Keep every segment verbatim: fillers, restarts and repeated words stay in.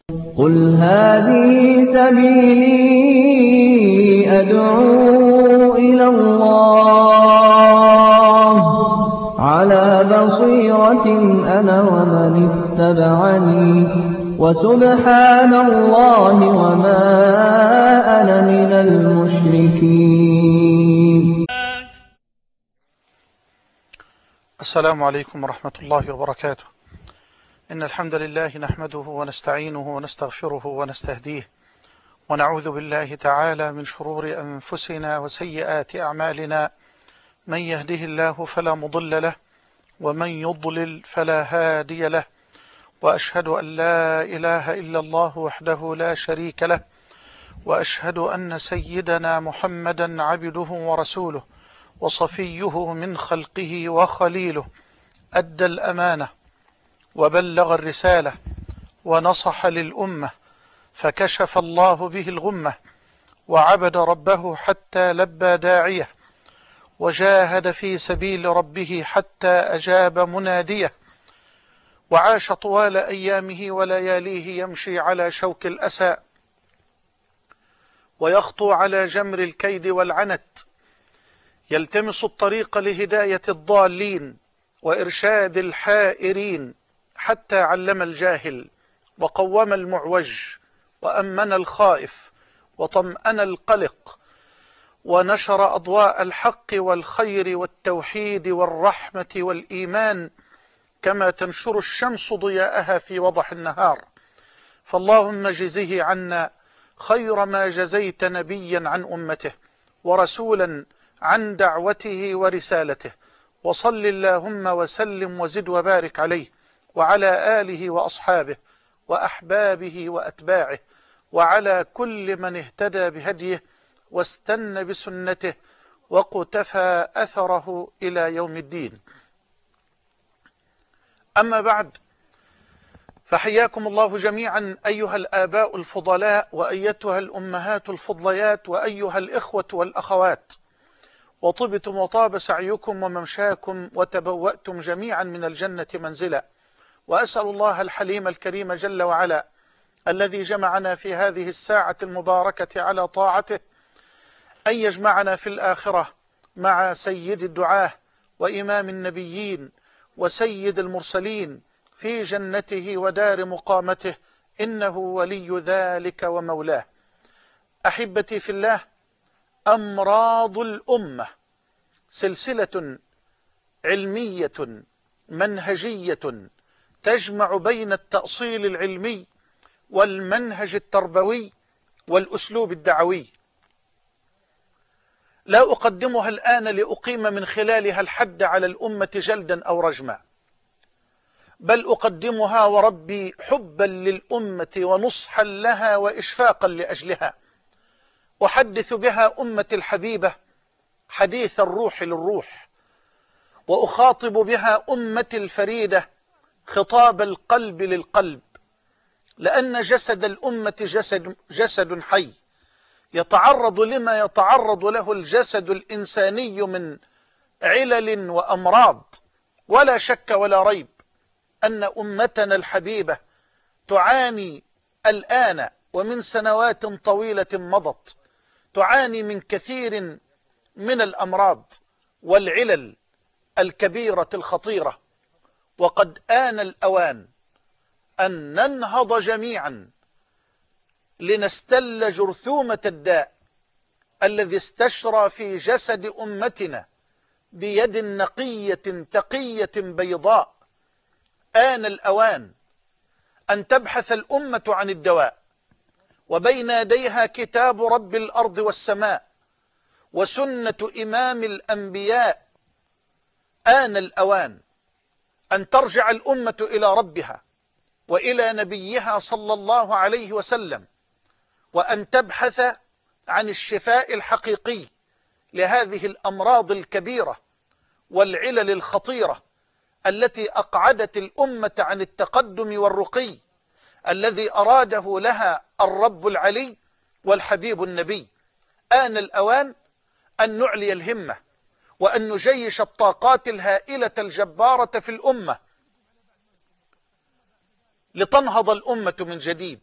قُلْ هَٰذِهِ سَبِيلِي أَدْعُو إِلَى اللَّهِ ۚ عَلَىٰ بَصِيرَةٍ أَنَا وَمَنِ اتَّبَعَنِي ۖ وَسُبْحَانَ اللَّهِ وَمَا أَنَا مِنَ الْمُشْرِكِينَ. السلام عليكم ورحمة الله وبركاته. إن الحمد لله نحمده ونستعينه ونستغفره ونستهديه، ونعوذ بالله تعالى من شرور أنفسنا وسيئات أعمالنا. من يهده الله فلا مضل له، ومن يضلل فلا هادي له، وأشهد أن لا إله إلا الله وحده لا شريك له، وأشهد أن سيدنا محمدا عبده ورسوله وصفيه من خلقه وخليله، أدى الأمانة وبلغ الرسالة ونصح للأمة، فكشف الله به الغمة، وعبد ربه حتى لبى داعيه، وجاهد في سبيل ربه حتى أجاب مناديه، وعاش طوال أيامه ولياليه يمشي على شوك الأسى، ويخطو على جمر الكيد والعنت، يلتمس الطريق لهداية الضالين وإرشاد الحائرين، حتى علم الجاهل وقوم المعوج وأمن الخائف وطمأن القلق، ونشر أضواء الحق والخير والتوحيد والرحمة والإيمان كما تنشر الشمس ضياءها في وضح النهار. فاللهم جزه عنا خير ما جزيت نبيا عن أمته، ورسولا عن دعوته ورسالته، وصل اللهم وسلم وزد وبارك عليه وعلى آله وأصحابه وأحبابه وأتباعه، وعلى كل من اهتدى بهديه واستنى بسنته وقتفى أثره إلى يوم الدين. أما بعد، فحياكم الله جميعا أيها الآباء الفضلاء، وأيتها الأمهات الفضليات، وأيها الإخوة والأخوات، وطبتم وطاب سعيكم وممشاكم، وتبوأتم جميعا من الجنة منزلا. وأسأل الله الحليم الكريم جل وعلا الذي جمعنا في هذه الساعة المباركة على طاعته أن يجمعنا في الآخرة مع سيد الدعاة وإمام النبيين وسيد المرسلين في جنته ودار مقامته، إنه ولي ذلك ومولاه. أحبتي في الله، أمراض الأمة سلسلة علمية منهجية تجمع بين التأصيل العلمي والمنهج التربوي والأسلوب الدعوي. لا أقدمها الآن لأقيم من خلالها الحد على الأمة جلدا أو رجما، بل أقدمها وربي حبا للأمة ونصحا لها وإشفاقا لأجلها. أحدث بها أمة الحبيبة حديث الروح للروح، وأخاطب بها أمة الفريدة خطاب القلب للقلب، لأن جسد الأمة جسد, جسد حي يتعرض لما يتعرض له الجسد الإنساني من علل وأمراض. ولا شك ولا ريب أن أمتنا الحبيبة تعاني الآن ومن سنوات طويلة مضت، تعاني من كثير من الأمراض والعلل الكبيرة الخطيرة، وقد آن الأوان أن ننهض جميعا لنستل جرثومة الداء الذي استشرى في جسد أمتنا بيد نقية تقية بيضاء. آن الأوان أن تبحث الأمة عن الدواء، وبين يديها كتاب رب الأرض والسماء وسنة إمام الأنبياء. آن الأوان أن ترجع الأمة إلى ربها وإلى نبيها صلى الله عليه وسلم، وأن تبحث عن الشفاء الحقيقي لهذه الأمراض الكبيرة والعلل الخطيرة التي أقعدت الأمة عن التقدم والرقي الذي أراده لها الرب العلي والحبيب النبي. آن الأوان أن نعلي الهمة، وأن نجيش الطاقات الهائلة الجبارة في الأمة، لتنهض الأمة من جديد،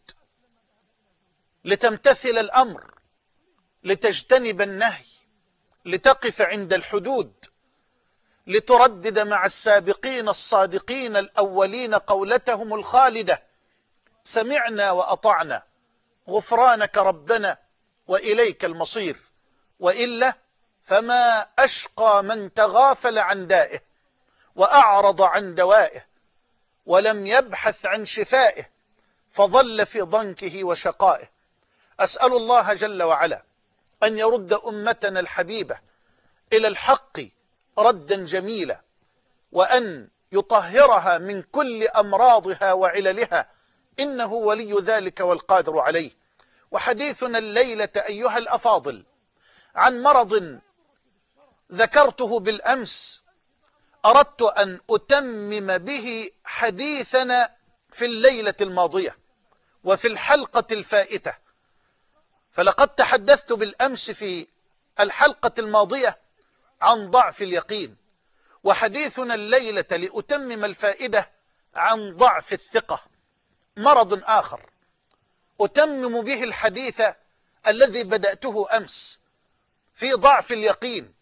لتمتثل الأمر، لتجتنب النهي، لتقف عند الحدود، لتردد مع السابقين الصادقين الأولين قولتهم الخالدة: سمعنا وأطعنا، غفرانك ربنا وإليك المصير. وإلا فما أشقى من تغافل عن دائه وأعرض عن دوائه ولم يبحث عن شفائه، فظل في ضنكه وشقائه. أسأل الله جل وعلا أن يرد أمتنا الحبيبة إلى الحق ردا جميلا، وأن يطهرها من كل أمراضها وعللها، إنه ولي ذلك والقادر عليه. وحديثنا الليلة أيها الأفاضل عن مرض ذكرته بالأمس، أردت أن أتمم به حديثنا في الليلة الماضية وفي الحلقة الفائتة. فلقد تحدثت بالأمس في الحلقة الماضية عن ضعف اليقين، وحديثنا الليلة لأتمم الفائدة عن ضعف الثقة، مرض آخر أتمم به الحديث الذي بدأته أمس في ضعف اليقين.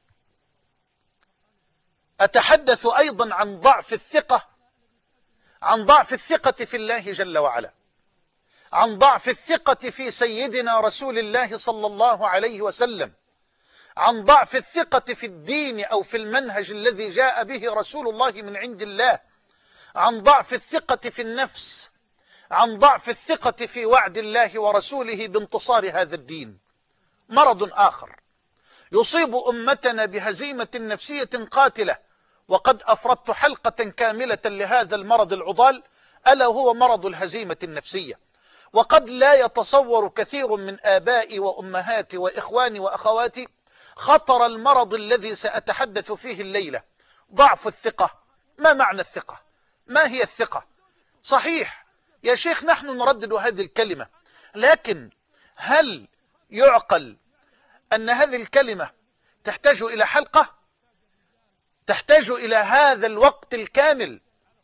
أتحدث أيضا عن ضعف الثقة، عن ضعف الثقة في الله جل وعلا، عن ضعف الثقة في سيدنا رسول الله صلى الله عليه وسلم، عن ضعف الثقة في الدين أو في المنهج الذي جاء به رسول الله من عند الله، عن ضعف الثقة في النفس، عن ضعف الثقة في وعد الله ورسوله بانتصار هذا الدين. مرض آخر يصيب أمتنا بهزيمة نفسية قاتلة، وقد أفردت حلقة كاملة لهذا المرض العضال، ألا هو مرض الهزيمة النفسية. وقد لا يتصور كثير من آبائي وأمهاتي وإخواني وأخواتي خطر المرض الذي سأتحدث فيه الليلة، ضعف الثقة. ما معنى الثقة؟ ما هي الثقة؟ صحيح يا شيخ نحن نردد هذه الكلمة، لكن هل يعقل أن هذه الكلمة تحتاج إلى حلقة؟ تحتاج إلى هذا الوقت الكامل؟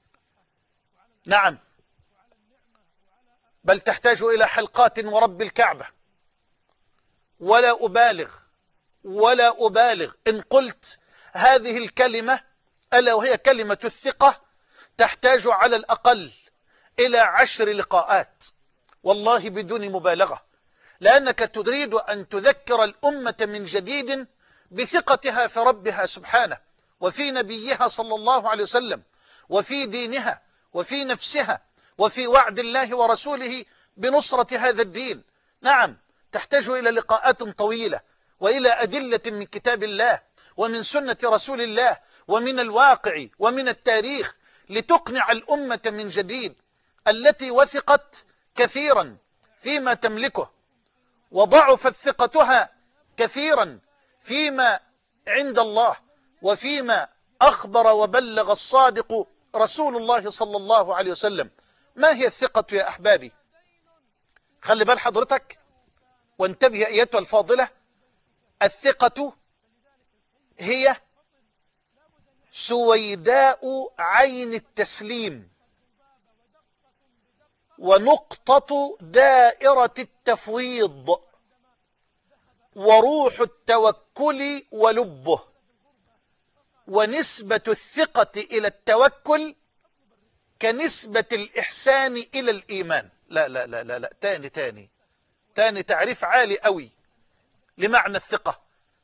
نعم، بل تحتاج إلى حلقات ورب الكعبة. ولا أبالغ ولا أبالغ إن قلت هذه الكلمة ألا وهي كلمة الثقة تحتاج على الأقل إلى عشر لقاءات، والله بدون مبالغة، لأنك تريد أن تذكر الأمة من جديد بثقتها في ربها سبحانه، وفي نبيها صلى الله عليه وسلم، وفي دينها، وفي نفسها، وفي وعد الله ورسوله بنصرة هذا الدين. نعم، تحتاج إلى لقاءات طويلة، وإلى أدلة من كتاب الله ومن سنة رسول الله ومن الواقع ومن التاريخ، لتقنع الأمة من جديد التي وثقت كثيرا فيما تملكه، وضعفت ثقتها كثيرا فيما عند الله، وفيما أخبر وبلغ الصادق رسول الله صلى الله عليه وسلم. ما هي الثقة يا أحبابي؟ خلي بال حضرتك وانتبه أيتها الفاضلة. الثقة هي سويداء عين التسليم، ونقطة دائرة التفويض، وروح التوكل ولبه. ونسبة الثقة إلى التوكل كنسبة الإحسان إلى الإيمان. لا لا لا لا, لا. تاني تاني تاني تعريف عالي قوي لمعنى الثقة.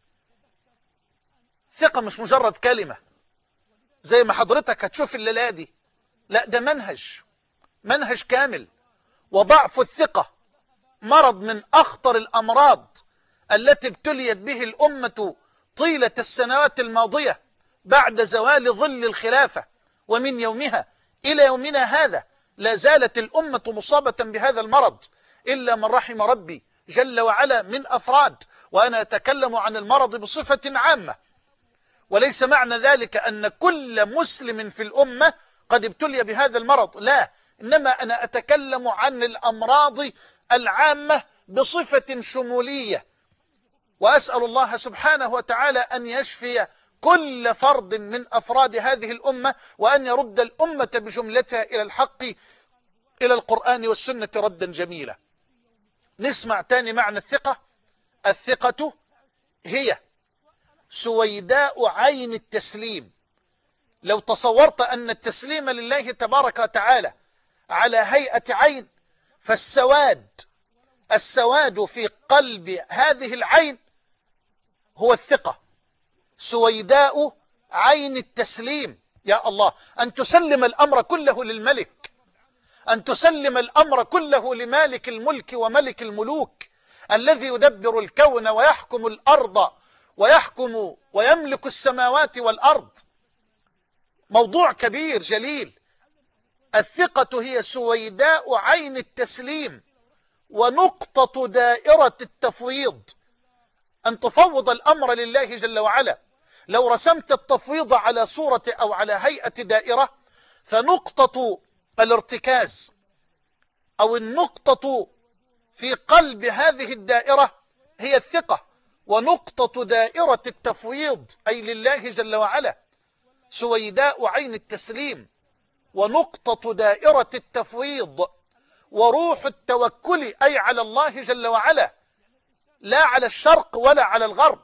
ثقة مش مجرد كلمة زي ما حضرتك هتشوف الليلة دي، لا، ده منهج منهج كامل. وضعف الثقة مرض من أخطر الأمراض التي ابتليت به الأمة طيلة السنوات الماضية بعد زوال ظل الخلافة، ومن يومها إلى يومنا هذا لا زالت الأمة مصابة بهذا المرض إلا من رحم ربي جل وعلا من أفراد، وأنا أتكلم عن المرض بصفة عامة، وليس معنى ذلك أن كل مسلم في الأمة قد ابتلي بهذا المرض، لا، إنما أنا أتكلم عن الأمراض العامة بصفة شمولية، وأسأل الله سبحانه وتعالى أن يشفي كل فرد من أفراد هذه الأمة، وأن يرد الأمة بجملتها إلى الحق إلى القرآن والسنة ردا جميلا. نسمع تاني معنى الثقة. الثقة هي سويداء عين التسليم. لو تصورت أن التسليم لله تبارك وتعالى على هيئة عين، فالسواد السواد في قلب هذه العين هو الثقة. سويداء عين التسليم. يا الله، أن تسلم الأمر كله للملك، أن تسلم الأمر كله لمالك الملك وملك الملوك الذي يدبر الكون ويحكم الأرض ويحكم ويملك السماوات والأرض. موضوع كبير جليل. الثقة هي سويداء عين التسليم ونقطة دائرة التفويض، أن تفوض الأمر لله جل وعلا. لو رسمت التفويض على صورة أو على هيئة دائرة، فنقطة الارتكاز أو النقطة في قلب هذه الدائرة هي الثقة، ونقطة دائرة التفويض أي لله جل وعلا سويداء عين التسليم ونقطة دائرة التفويض وروح التوكل أي على الله جل وعلا، لا على الشرق ولا على الغرب.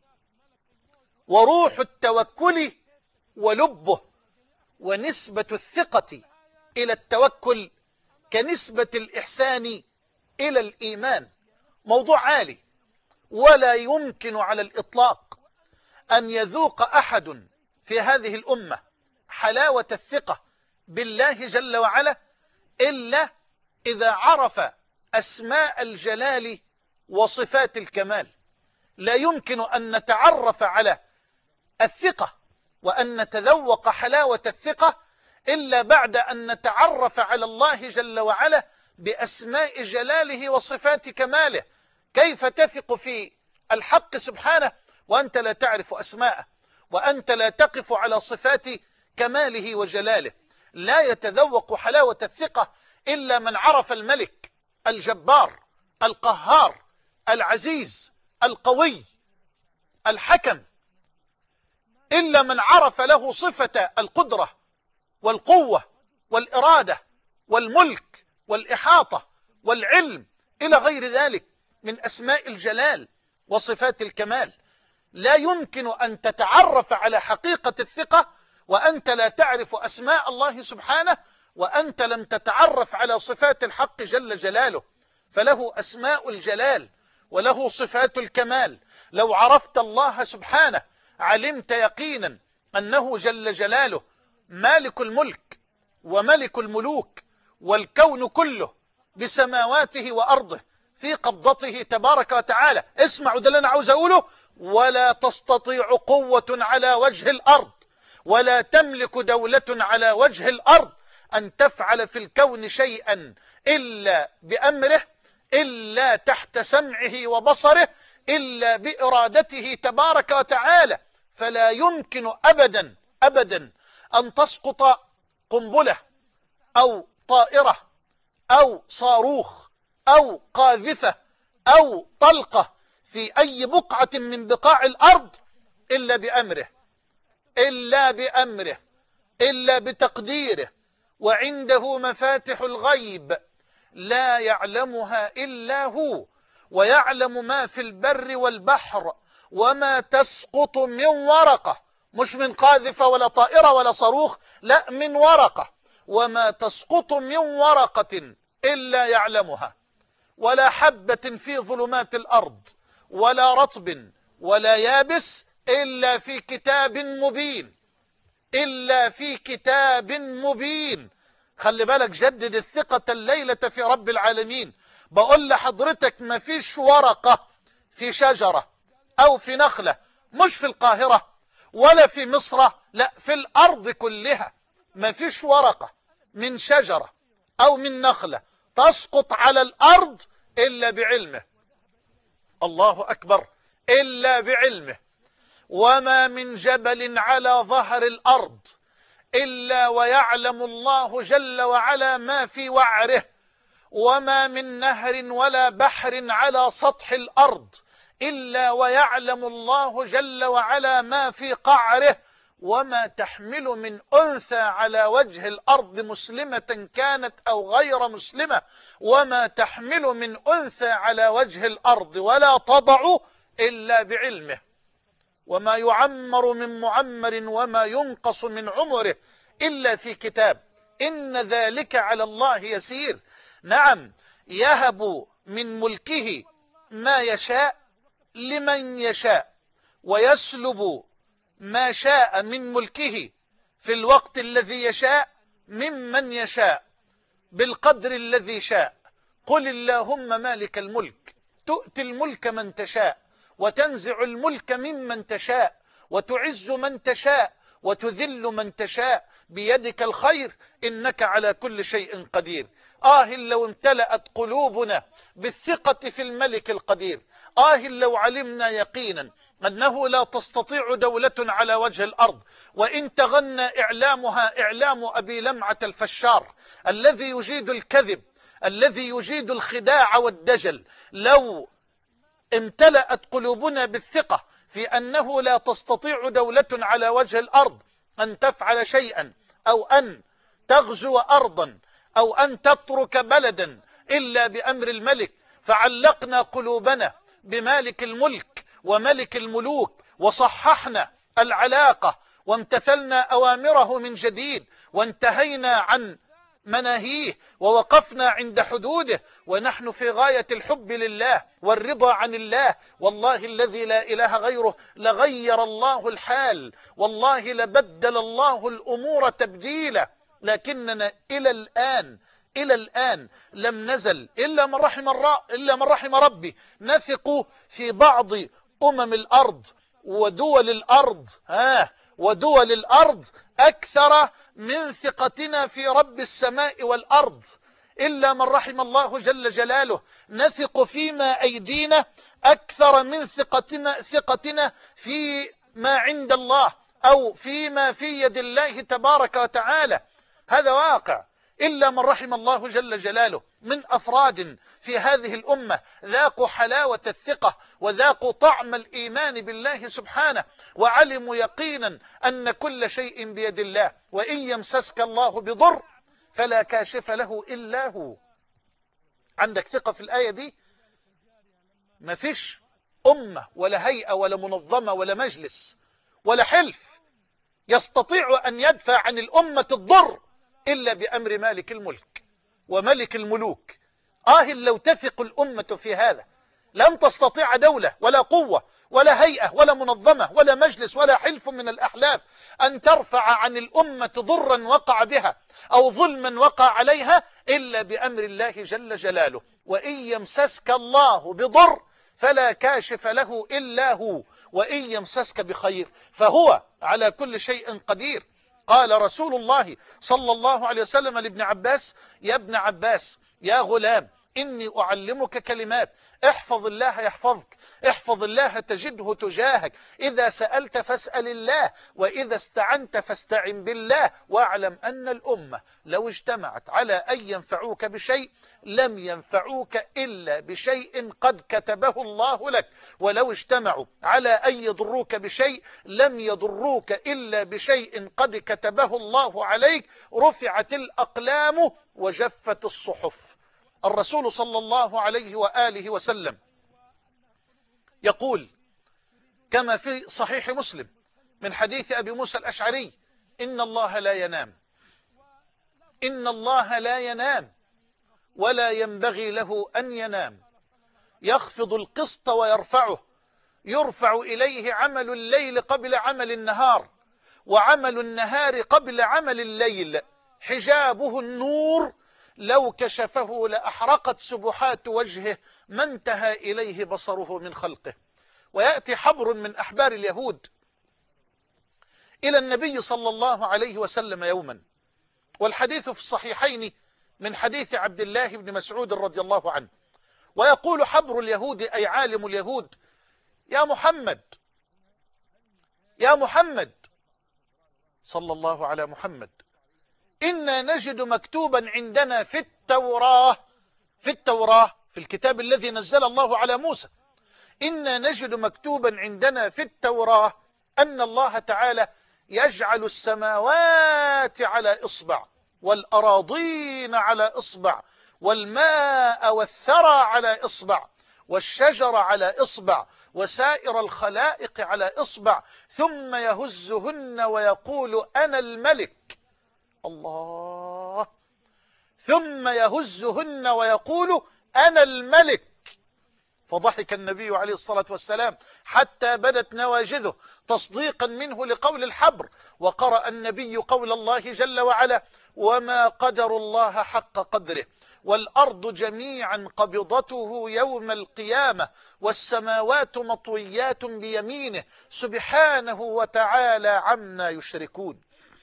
وروح التوكل ولبه. ونسبة الثقة إلى التوكل كنسبة الإحسان إلى الإيمان. موضوع عالي، ولا يمكن على الإطلاق أن يذوق أحد في هذه الأمة حلاوة الثقة بالله جل وعلا إلا إذا عرف أسماء الجلال وصفات الكمال. لا يمكن أن نتعرف على الثقة وأن نتذوق حلاوة الثقة إلا بعد أن نتعرف على الله جل وعلا بأسماء جلاله وصفات كماله. كيف تثق في الحق سبحانه وأنت لا تعرف أسماءه، وأنت لا تقف على صفات كماله وجلاله؟ لا يتذوق حلاوة الثقة إلا من عرف الملك الجبار القهار العزيز القوي الحكم، إلا من عرف له صفة القدرة والقوة والإرادة والملك والإحاطة والعلم إلى غير ذلك من أسماء الجلال وصفات الكمال. لا يمكن أن تتعرف على حقيقة الثقة وأنت لا تعرف أسماء الله سبحانه، وأنت لم تتعرف على صفات الحق جل جلاله. فله أسماء الجلال وله صفات الكمال. لو عرفت الله سبحانه علمت يقينا أنه جل جلاله مالك الملك وملك الملوك، والكون كله بسماواته وأرضه في قبضته تبارك وتعالى. اسمعوا ده اللي أنا عاوز أقوله. ولا تستطيع قوة على وجه الأرض ولا تملك دولة على وجه الأرض أن تفعل في الكون شيئا إلا بأمره، إلا تحت سمعه وبصره، إلا بإرادته تبارك وتعالى. فلا يمكن أبدا أبدا أن تسقط قنبلة أو طائرة أو صاروخ أو قاذفة أو طلقة في أي بقعة من بقاع الأرض إلا بأمره، إلا بأمره، إلا بتقديره. وعنده مفاتح الغيب لا يعلمها إلا هو، ويعلم ما في البر والبحر، وما تسقط من ورقة، مش من قاذفة ولا طائرة ولا صاروخ، لا، من ورقة. وما تسقط من ورقة إلا يعلمها، ولا حبة في ظلمات الأرض ولا رطب ولا يابس إلا في كتاب مبين، إلا في كتاب مبين. خلي بالك، جدد الثقة الليلة في رب العالمين. بقول لحضرتك ما فيش ورقة في شجرة أو في نخلة، مش في القاهرة ولا في مصر، لا، في الأرض كلها ما فيش ورقة من شجرة أو من نخلة تسقط على الأرض إلا بعلمه. الله أكبر، إلا بعلمه. وما من جبل على ظهر الأرض إلا ويعلم الله جل وعلا ما في وعره، وما من نهر ولا بحر على سطح الأرض إلا ويعلم الله جل وعلا ما في قعره، وما تحمل من أنثى على وجه الأرض مسلمة كانت أو غير مسلمة، وما تحمل من أنثى على وجه الأرض ولا تضع إلا بعلمه، وما يعمر من معمر وما ينقص من عمره إلا في كتاب، إن ذلك على الله يسير. نعم، يهب من ملكه ما يشاء لمن يشاء، ويسلب ما شاء من ملكه في الوقت الذي يشاء ممن يشاء بالقدر الذي شاء. قل اللهم مالك الملك تؤتي الملك من تشاء، وتنزع الملك ممن تشاء، وتعز من تشاء، وتذل من تشاء، بيدك الخير إنك على كل شيء قدير. آه لو امتلأت قلوبنا بالثقة في الملك القدير، آه لو علمنا يقينا أنه لا تستطيع دولة على وجه الأرض وإن تغنى إعلامها إعلام أبي لمعة الفشار الذي يجيد الكذب، الذي يجيد الخداع والدجل، لو امتلأت قلوبنا بالثقة في أنه لا تستطيع دولة على وجه الأرض أن تفعل شيئا أو أن تغزو أرضا أو أن تترك بلدا إلا بأمر الملك، فعلقنا قلوبنا بمالك الملك وملك الملوك، وصححنا العلاقة وامتثلنا أوامره من جديد، وانتهينا عن مناهيه ووقفنا عند حدوده، ونحن في غاية الحب لله والرضا عن الله، والله الذي لا إله غيره لغير الله الحال، والله لبدل الله الأمور تبديلا. لكننا إلى الآن إلى الآن لم نزل إلا من رحم إلا من رحم ربي نثق في بعض أمم الأرض ودول الأرض ها ودول الأرض أكثر من ثقتنا في رب السماء والأرض، إلا من رحم الله جل جلاله نثق فيما أيدينا أكثر من ثقتنا ثقتنا في ما عند الله أو فيما في يد الله تبارك وتعالى. هذا واقع. إلا من رحم الله جل جلاله من أفراد في هذه الأمة ذاقوا حلاوة الثقة وذاقوا طعم الإيمان بالله سبحانه، وعلموا يقينا أن كل شيء بيد الله، وإن يمسسك الله بضر فلا كاشف له إلا هو. عندك ثقة في الآية دي؟ ما فيش أمة ولا هيئة ولا منظمة ولا مجلس ولا حلف يستطيع أن يدفع عن الأمة الضر إلا بأمر مالك الملك وملك الملوك. آه لو تثق الأمة في هذا لن تستطيع دولة ولا قوة ولا هيئة ولا منظمة ولا مجلس ولا حلف من الأحلاف أن ترفع عن الأمة ضرا وقع بها أو ظلما وقع عليها إلا بأمر الله جل جلاله. وإن يمسسك الله بضر فلا كاشف له إلا هو، وإن يمسسك بخير فهو على كل شيء قدير. قال رسول الله صلى الله عليه وسلم لابن عباس: يا ابن عباس يا غلام إني أعلمك كلمات، احفظ الله يحفظك، احفظ الله تجده تجاهك، إذا سألت فاسأل الله، وإذا استعنت فاستعن بالله، واعلم أن الأمة لو اجتمعت على أن ينفعوك بشيء لم ينفعوك إلا بشيء قد كتبه الله لك، ولو اجتمعوا على أن يضروك بشيء لم يضروك إلا بشيء قد كتبه الله عليك. رفعت الأقلام وجفت الصحف. الرسول صلى الله عليه وآله وسلم يقول كما في صحيح مسلم من حديث أبي موسى الأشعري: إن الله لا ينام إن الله لا ينام ولا ينبغي له أن ينام، يخفض القسط ويرفعه، يرفع إليه عمل الليل قبل عمل النهار، وعمل النهار قبل عمل الليل، حجابه النور، لو كشفه لأحرقت سبحات وجهه ما انتهى إليه بصره من خلقه. ويأتي حبر من أحبار اليهود إلى النبي صلى الله عليه وسلم يوما، والحديث في الصحيحين من حديث عبد الله بن مسعود رضي الله عنه، ويقول حبر اليهود أي عالم اليهود: يا محمد يا محمد صلى الله على محمد، إنا نجد مكتوبا عندنا في التوراة في التوراة في الكتاب الذي نزل الله على موسى، إنا نجد مكتوبا عندنا في التوراة أن الله تعالى يجعل السماوات على إصبع، والأراضين على إصبع، والماء والثرى على إصبع، والشجر على إصبع، وسائر الخلائق على إصبع، ثم يهزهن ويقول أنا الملك. الله. ثم يهزهن ويقول أنا الملك. فضحك النبي عليه الصلاة والسلام حتى بدت نواجذه تصديقا منه لقول الحبر، وقرأ النبي قول الله جل وعلا: وما قدر الله حق قدره، والأرض جميعا قبضته يوم القيامة، والسماوات مطويات بيمينه، سبحانه وتعالى عما يشركون.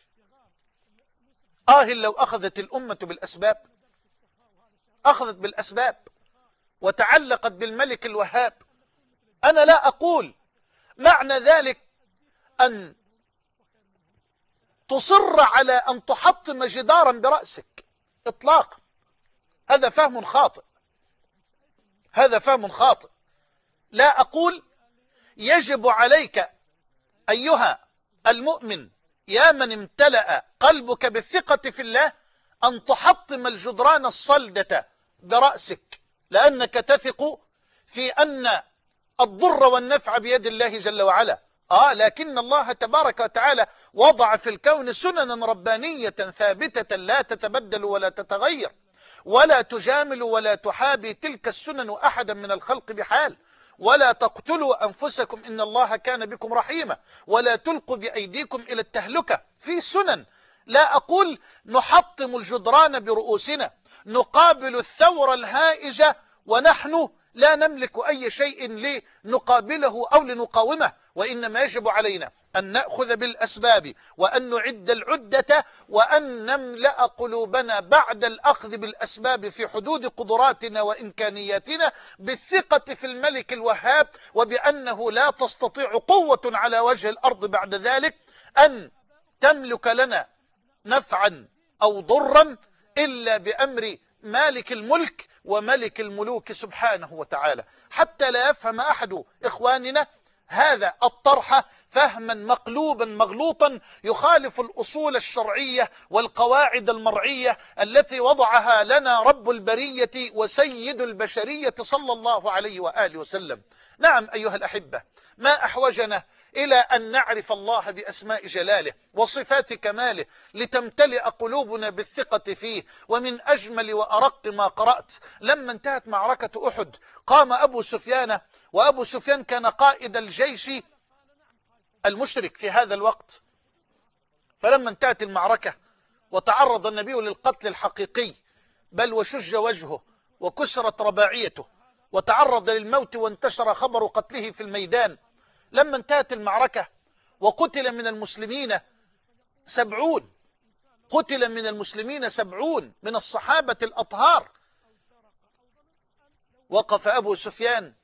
آه لو أخذت الأمة بالأسباب، أخذت بالأسباب وتعلقت بالملك الوهاب. أنا لا أقول معنى ذلك أن تصر على أن تحطم جدارا برأسك إطلاقا، هذا فهم خاطئ، هذا فهم خاطئ. لا أقول يجب عليك أيها المؤمن يا من امتلأ قلبك بالثقة في الله أن تحطم الجدران الصلدة برأسك، لأنك تثق في أن الضر والنفع بيد الله جل وعلا. آه لكن الله تبارك وتعالى وضع في الكون سننا ربانية ثابتة لا تتبدل ولا تتغير، ولا تجامل ولا تحابي تلك السنن أحدا من الخلق بحال. ولا تقتلوا أنفسكم إن الله كان بكم رحيما، ولا تلقوا بأيديكم إلى التهلكة. في سنن. لا أقول نحطم الجدران برؤوسنا، نقابل الثورة الهائجة ونحن لا نملك أي شيء لنقابله أو لنقاومه، وإنما يجب علينا أن نأخذ بالأسباب، وأن نعد العدة، وأن نملأ قلوبنا بعد الأخذ بالأسباب في حدود قدراتنا وإمكانياتنا بالثقة في الملك الوهاب، وبأنه لا تستطيع قوة على وجه الأرض بعد ذلك أن تملك لنا نفعا أو ضرا إلا بأمر مالك الملك وملك الملوك سبحانه وتعالى. حتى لا يفهم أحد إخواننا هذا الطرح فهما مقلوبا مغلوطا يخالف الأصول الشرعية والقواعد المرعية التي وضعها لنا رب البرية وسيد البشرية صلى الله عليه وآله وسلم. نعم أيها الأحبة، ما أحوجنا إلى أن نعرف الله بأسماء جلاله وصفات كماله لتمتلئ قلوبنا بالثقة فيه. ومن أجمل وأرق ما قرأت لما انتهت معركة أحد، قام أبو سفيان، وأبو سفيان كان قائد الجيش المشرك في هذا الوقت، فلما انتهت المعركة وتعرض النبي للقتل الحقيقي، بل وشج وجهه وكسرت رباعيته وتعرض للموت وانتشر خبر قتله في الميدان، لما انتهت المعركة وقتل من المسلمين سبعون قتل من المسلمين سبعون من الصحابة الأطهار، وقف أبو سفيان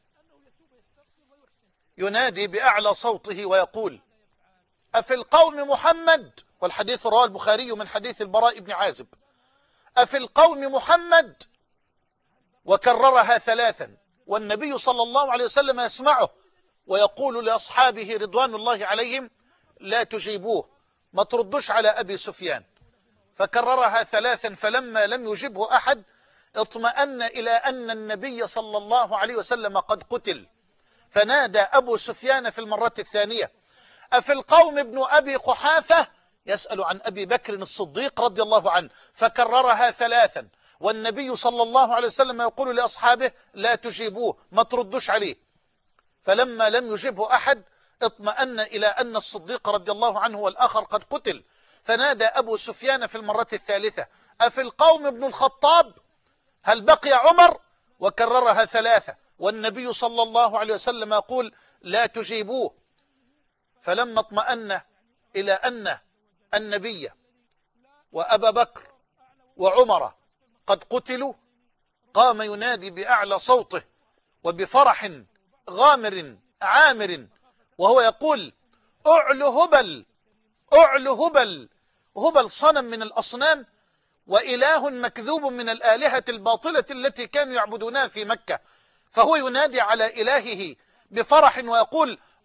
ينادي بأعلى صوته ويقول: أفي القوم محمد؟ والحديث رواه البخاري من حديث البراء بن عازب: أفي القوم محمد؟ وكررها ثلاثا، والنبي صلى الله عليه وسلم يسمعه ويقول لأصحابه رضوان الله عليهم: لا تجيبوه، ما تردوش على أبي سفيان. فكررها ثلاثا، فلما لم يجبه أحد اطمأن إلى أن النبي صلى الله عليه وسلم قد قتل، فنادى أبو سفيان في المرة الثانية: أفي القوم ابن أبي قحافة؟ يسأل عن أبي بكر الصديق رضي الله عنه، فكررها ثلاثا، والنبي صلى الله عليه وسلم يقول لأصحابه: لا تجيبوه، ما تردوش عليه. فلما لم يجبه أحد اطمأن إلى أن الصديق رضي الله عنه والآخر قد قتل، فنادى أبو سفيان في المرة الثالثة: أفي القوم ابن الخطاب؟ هل بقي عمر؟ وكررها ثلاثة، والنبي صلى الله عليه وسلم يقول: لا تجيبوه. فلما اطمأن إلى أن النبي وأبا بكر وعمر قد قتلوا، قام ينادي بأعلى صوته وبفرح غامر عامر وهو يقول: أعل هبل، أعل هبل. هبل صنم من الأصنام وإله مكذوب من الآلهة الباطلة التي كانوا يعبدونها في مكة، فهو ينادي على إلهه بفرح ويقول: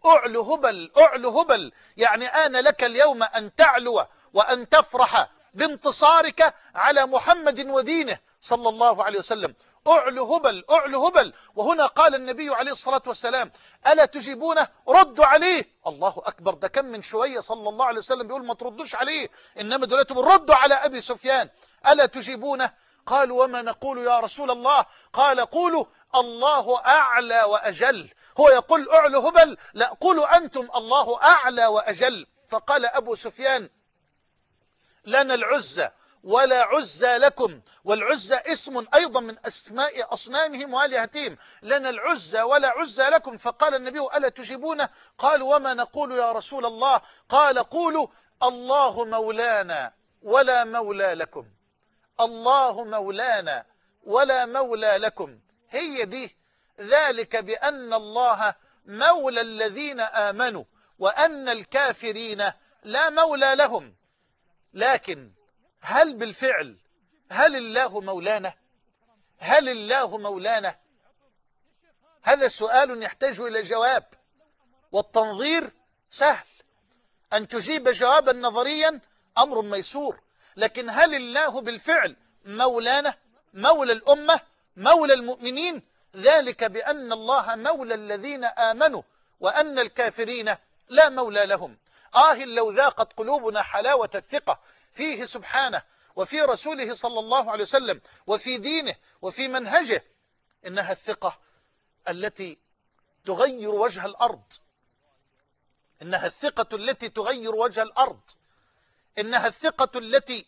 أعلو هبل أعلو هبل، يعني آن لك اليوم أن تعلو وأن تفرح بانتصارك على محمد ودينه صلى الله عليه وسلم. أعلو هبل أعلو هبل. وهنا قال النبي عليه الصلاة والسلام: ألا تجيبونه؟ ردوا عليه. الله أكبر، ده كم من شوية صلى الله عليه وسلم بيقول ما تردوش عليه، إنما دلوقتي ردوا على أبي سفيان. ألا تجيبونه؟ قالوا: وما نقول يا رسول الله؟ قال: قولوا الله أعلى وأجل. هو يقول أعلو هبل؟ لا، قولوا أنتم الله أعلى وأجل. فقال أبو سفيان: لنا العزة ولا عزة لكم، والعزة اسم أيضا من أسماء أصنامهم وآلهتهم، لنا العزة ولا عزة لكم. فقال النبي: ألا تجيبون؟ قالوا: وما نقول يا رسول الله؟ قال: قولوا الله مولانا ولا مولى لكم، الله مولانا ولا مولى لكم. هي دي، ذلك بأن الله مولى الذين آمنوا وأن الكافرين لا مولى لهم. لكن هل بالفعل هل الله مولانا؟ هل الله مولانا؟ هذا سؤال يحتاج إلى جواب، والتنظير سهل، أن تجيب جوابا نظريا أمر ميسور. لكن هل الله بالفعل مولانا، مولى الأمة، مولى المؤمنين؟ ذلك بأن الله مولى الذين آمنوا وأن الكافرين لا مولى لهم. آه لو ذاقت قلوبنا حلاوة الثقة فيه سبحانه وفي رسوله صلى الله عليه وسلم وفي دينه وفي منهجه. إنها الثقة التي تغير وجه الأرض، إنها الثقة التي تغير وجه الأرض، إنها الثقة التي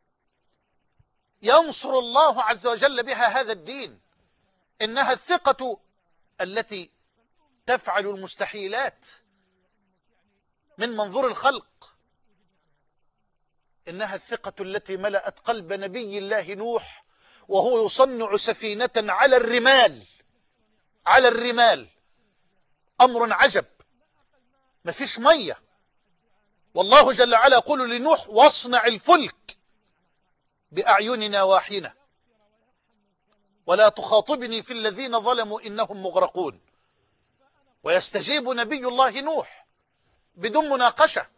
ينصر الله عز وجل بها هذا الدين، إنها الثقة التي تفعل المستحيلات من منظور الخلق، إنها الثقة التي ملأت قلب نبي الله نوح وهو يصنع سفينة على الرمال، على الرمال. أمر عجب، ما فيش مية، والله جل وعلا يقول لنوح: واصنع الفلك بأعيننا واحينا ولا تخاطبني في الذين ظلموا إنهم مغرقون. ويستجيب نبي الله نوح بدون مناقشة: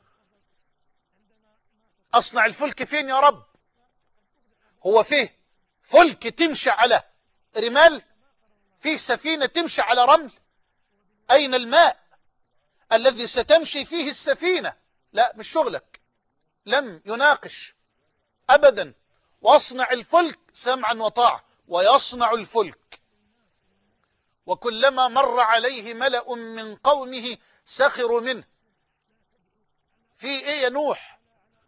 أصنع الفلك فين يا رب؟ هو فيه فلك تمشي على رمال؟ فيه سفينة تمشي على رمل؟ أين الماء الذي ستمشي فيه السفينة؟ لا، مش شغلك. لم يناقش أبدا. واصنع الفلك سمعا وطاعة. ويصنع الفلك، وكلما مر عليه ملأ من قومه سخروا منه. في ايه يا نوح؟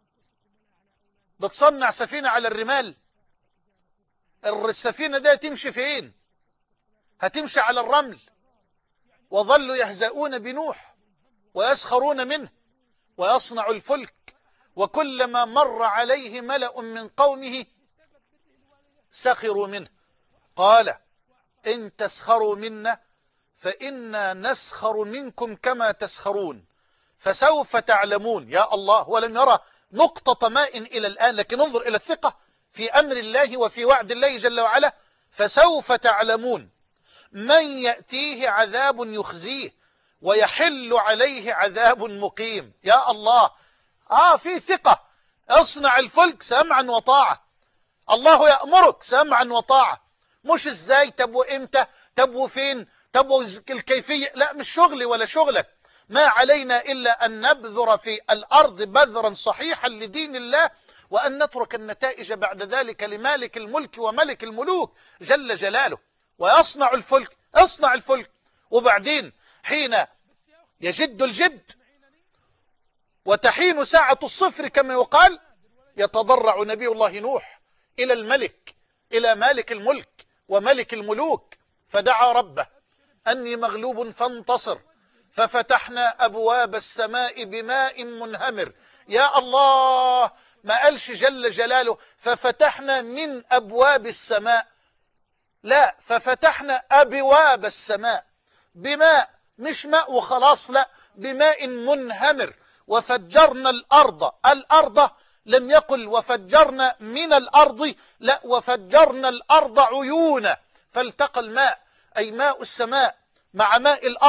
بتصنع سفينة على الرمال؟ السفينة دي تمشي فين؟ هتمشي على الرمل. وظلوا يهزؤون بنوح ويسخرون منه. ويصنع الفلك، وكلما مر عليه ملأ من قومه سخروا منه. قال: إن تسخروا منا فإنا نسخر منكم كما تسخرون فسوف تعلمون. يا الله، ولم يرى نقطة ماء إلى الآن، لكن انظر إلى الثقة في أمر الله وفي وعد الله جل وعلا. فسوف تعلمون من يأتيه عذاب يخزيه ويحل عليه عذاب مقيم. يا الله، آه في ثقة. اصنع الفلك سمعا وطاعة. الله يأمرك سمعا وطاعة، مش ازاي، طب وامتى، طب وفين، طب الكيفية. لا، مش شغلي ولا شغلك. ما علينا إلا أن نبذر في الأرض بذرا صحيحا لدين الله، وأن نترك النتائج بعد ذلك لمالك الملك وملك الملوك جل جلاله. ويصنع الفلك، اصنع الفلك. وبعدين حين يجد الجد وتحين ساعة الصفر كما يقال، يتضرع نبي الله نوح إلى الملك، إلى مالك الملك وملك الملوك، فدعا ربه: أني مغلوب فانتصر. ففتحنا أبواب السماء بماء منهمر. يا الله، ما قالش جل جلاله ففتحنا من أبواب السماء، لا، ففتحنا أبواب السماء بماء، مش ماء وخلاص، لا، بماء منهمر. وفجرنا الأرض، الأرض لم يقل وفجرنا من الأرض، لا، وفجرنا الأرض عيونا، فالتقى الماء أي ماء السماء مع ماء الأرض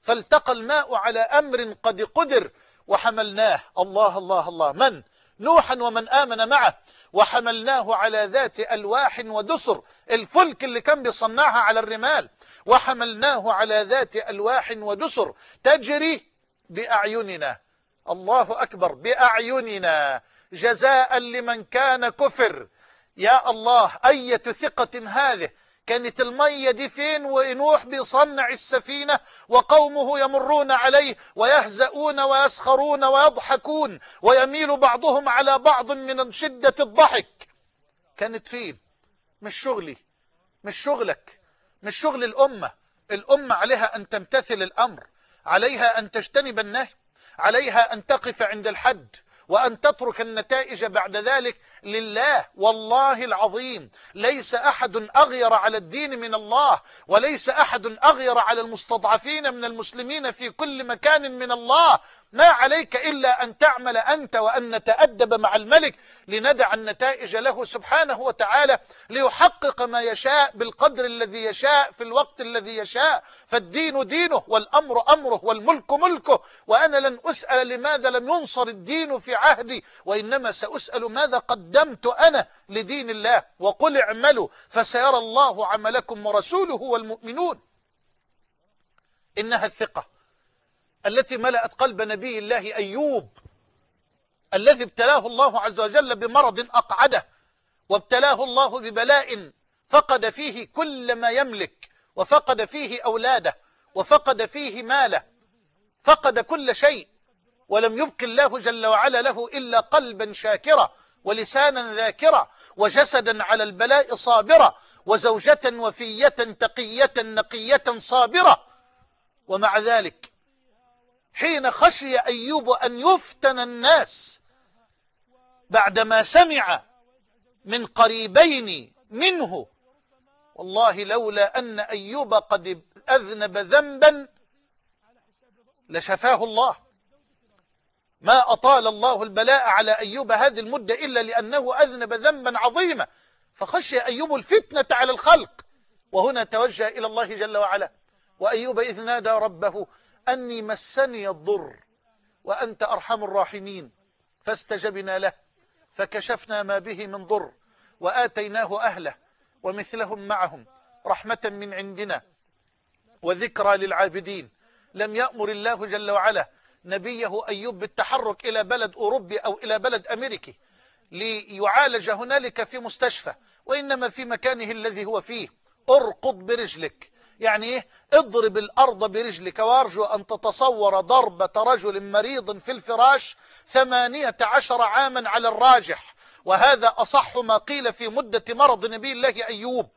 فالتقى الماء على أمر قد قدر وحملناه. الله الله الله. من؟ نوحا ومن آمن معه. وحملناه على ذات ألواح ودسر، الفلك اللي كان بيصنعها على الرمال. وحملناه على ذات ألواح ودسر تجري بأعيننا. الله أكبر. بأعيننا جزاء لمن كان كفر. يا الله، أية ثقة هذه. كانت المية دي فين ونوح بيصنع السفينة وقومه يمرون عليه ويهزؤون ويسخرون ويضحكون ويميل بعضهم على بعض من شدة الضحك؟ كانت فين؟ مش شغلي، مش شغلك، مش شغل الأمة. الأمة عليها أن تمتثل الأمر، عليها أن تجتنب النهي، عليها أن تقف عند الحد، وأن تترك النتائج بعد ذلك لله. والله العظيم ليس أحد أغير على الدين من الله، وليس أحد أغير على المستضعفين من المسلمين في كل مكان من الله. ما عليك إلا أن تعمل أنت وأن نتأدب مع الملك لندع النتائج له سبحانه وتعالى، ليحقق ما يشاء بالقدر الذي يشاء في الوقت الذي يشاء. فالدين دينه والأمر أمره والملك ملكه. وأنا لن أسأل لماذا لم ينصر الدين في عهدي، وإنما سأسأل ماذا قدمت أنا لدين الله. وقل اعملوا فسيرى الله عملكم ورسوله والمؤمنون. إنها الثقة التي ملأت قلب نبي الله أيوب، الذي ابتلاه الله عز وجل بمرض أقعده، وابتلاه الله ببلاء فقد فيه كل ما يملك، وفقد فيه أولاده، وفقد فيه ماله، فقد كل شيء، ولم يبق الله جل وعلا له إلا قلبا شاكرا ولسانا ذاكرا وجسدا على البلاء صابرا وزوجة وفية تقية نقية صابرة. ومع ذلك حين خشي أيوب أن يفتن الناس بعدما سمع من قريبين منه، والله لولا أن أيوب قد أذنب ذنبا لشفاه الله. ما أطال الله البلاء على أيوب هذه المدة إلا لأنه أذنب ذنبا عظيما، فخشي أيوب الفتنة على الخلق. وهنا توجه إلى الله جل وعلا. وأيوب إذ نادى ربه أني مسني الضر وأنت أرحم الراحمين فاستجبنا له فكشفنا ما به من ضر وآتيناه أهله ومثلهم معهم رحمة من عندنا وذكرى للعابدين. لم يأمر الله جل وعلا نبيه أيوب بالتحرك إلى بلد أوروبي أو إلى بلد أمريكي ليعالج هنالك في مستشفى، وإنما في مكانه الذي هو فيه. ارقض برجلك، يعني إيه؟ اضرب الأرض برجلك. وأرجو أن تتصور ضربة رجل مريض في الفراش ثمانية عشر عاما على الراجح، وهذا أصح ما قيل في مدة مرض نبي الله أيوب.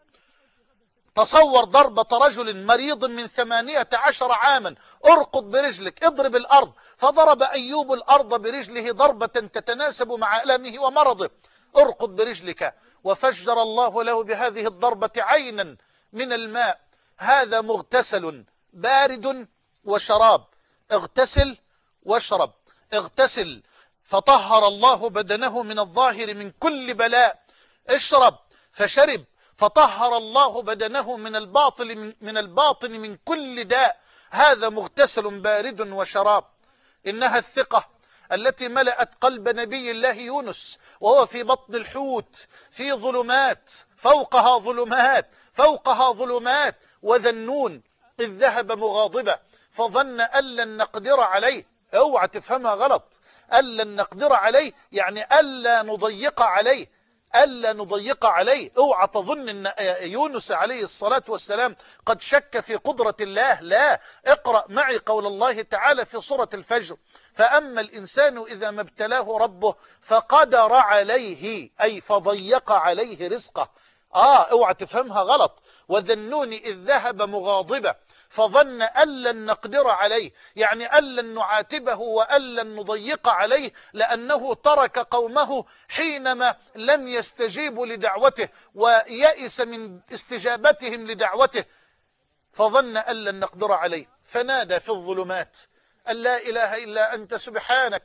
تصور ضربة رجل مريض من ثمانية عشر عاما. ارقض برجلك، اضرب الأرض. فضرب أيوب الأرض برجله ضربة تتناسب مع ألمه ومرضه. ارقض برجلك، وفجر الله له بهذه الضربة عينا من الماء. هذا مغتسل بارد وشراب. اغتسل واشرب. اغتسل فطهر الله بدنه من الظاهر من كل بلاء. اشرب فشرب فطهر الله بدنه من الباطن من الباطن من كل داء. هذا مغتسل بارد وشراب. إنها الثقة التي ملأت قلب نبي الله يونس وهو في بطن الحوت في ظلمات فوقها ظلمات فوقها ظلمات. وذا النون إذ ذهب مغاضبا فظن أن لن نقدر عليه. اوعى تفهمها غلط. أن لن نقدر عليه يعني ألا نضيق عليه، ألا نضيق عليه. اوعى تظن أن يونس عليه الصلاة والسلام قد شك في قدرة الله. لا، اقرأ معي قول الله تعالى في سورة الفجر: فأما الإنسان إذا ما ابتلاه ربه فقدر عليه، أي فضيق عليه رزقه. آه اوعى تفهمها غلط. وذا النون إذ ذهب مغاضبا فظن أن لن نقدر عليه، يعني أن لن نعاتبه وأن لن نضيق عليه، لأنه ترك قومه حينما لم يستجيبوا لدعوته ويأس من استجابتهم لدعوته. فظن أن لن نقدر عليه فنادى في الظلمات أن لا إله إلا أنت سبحانك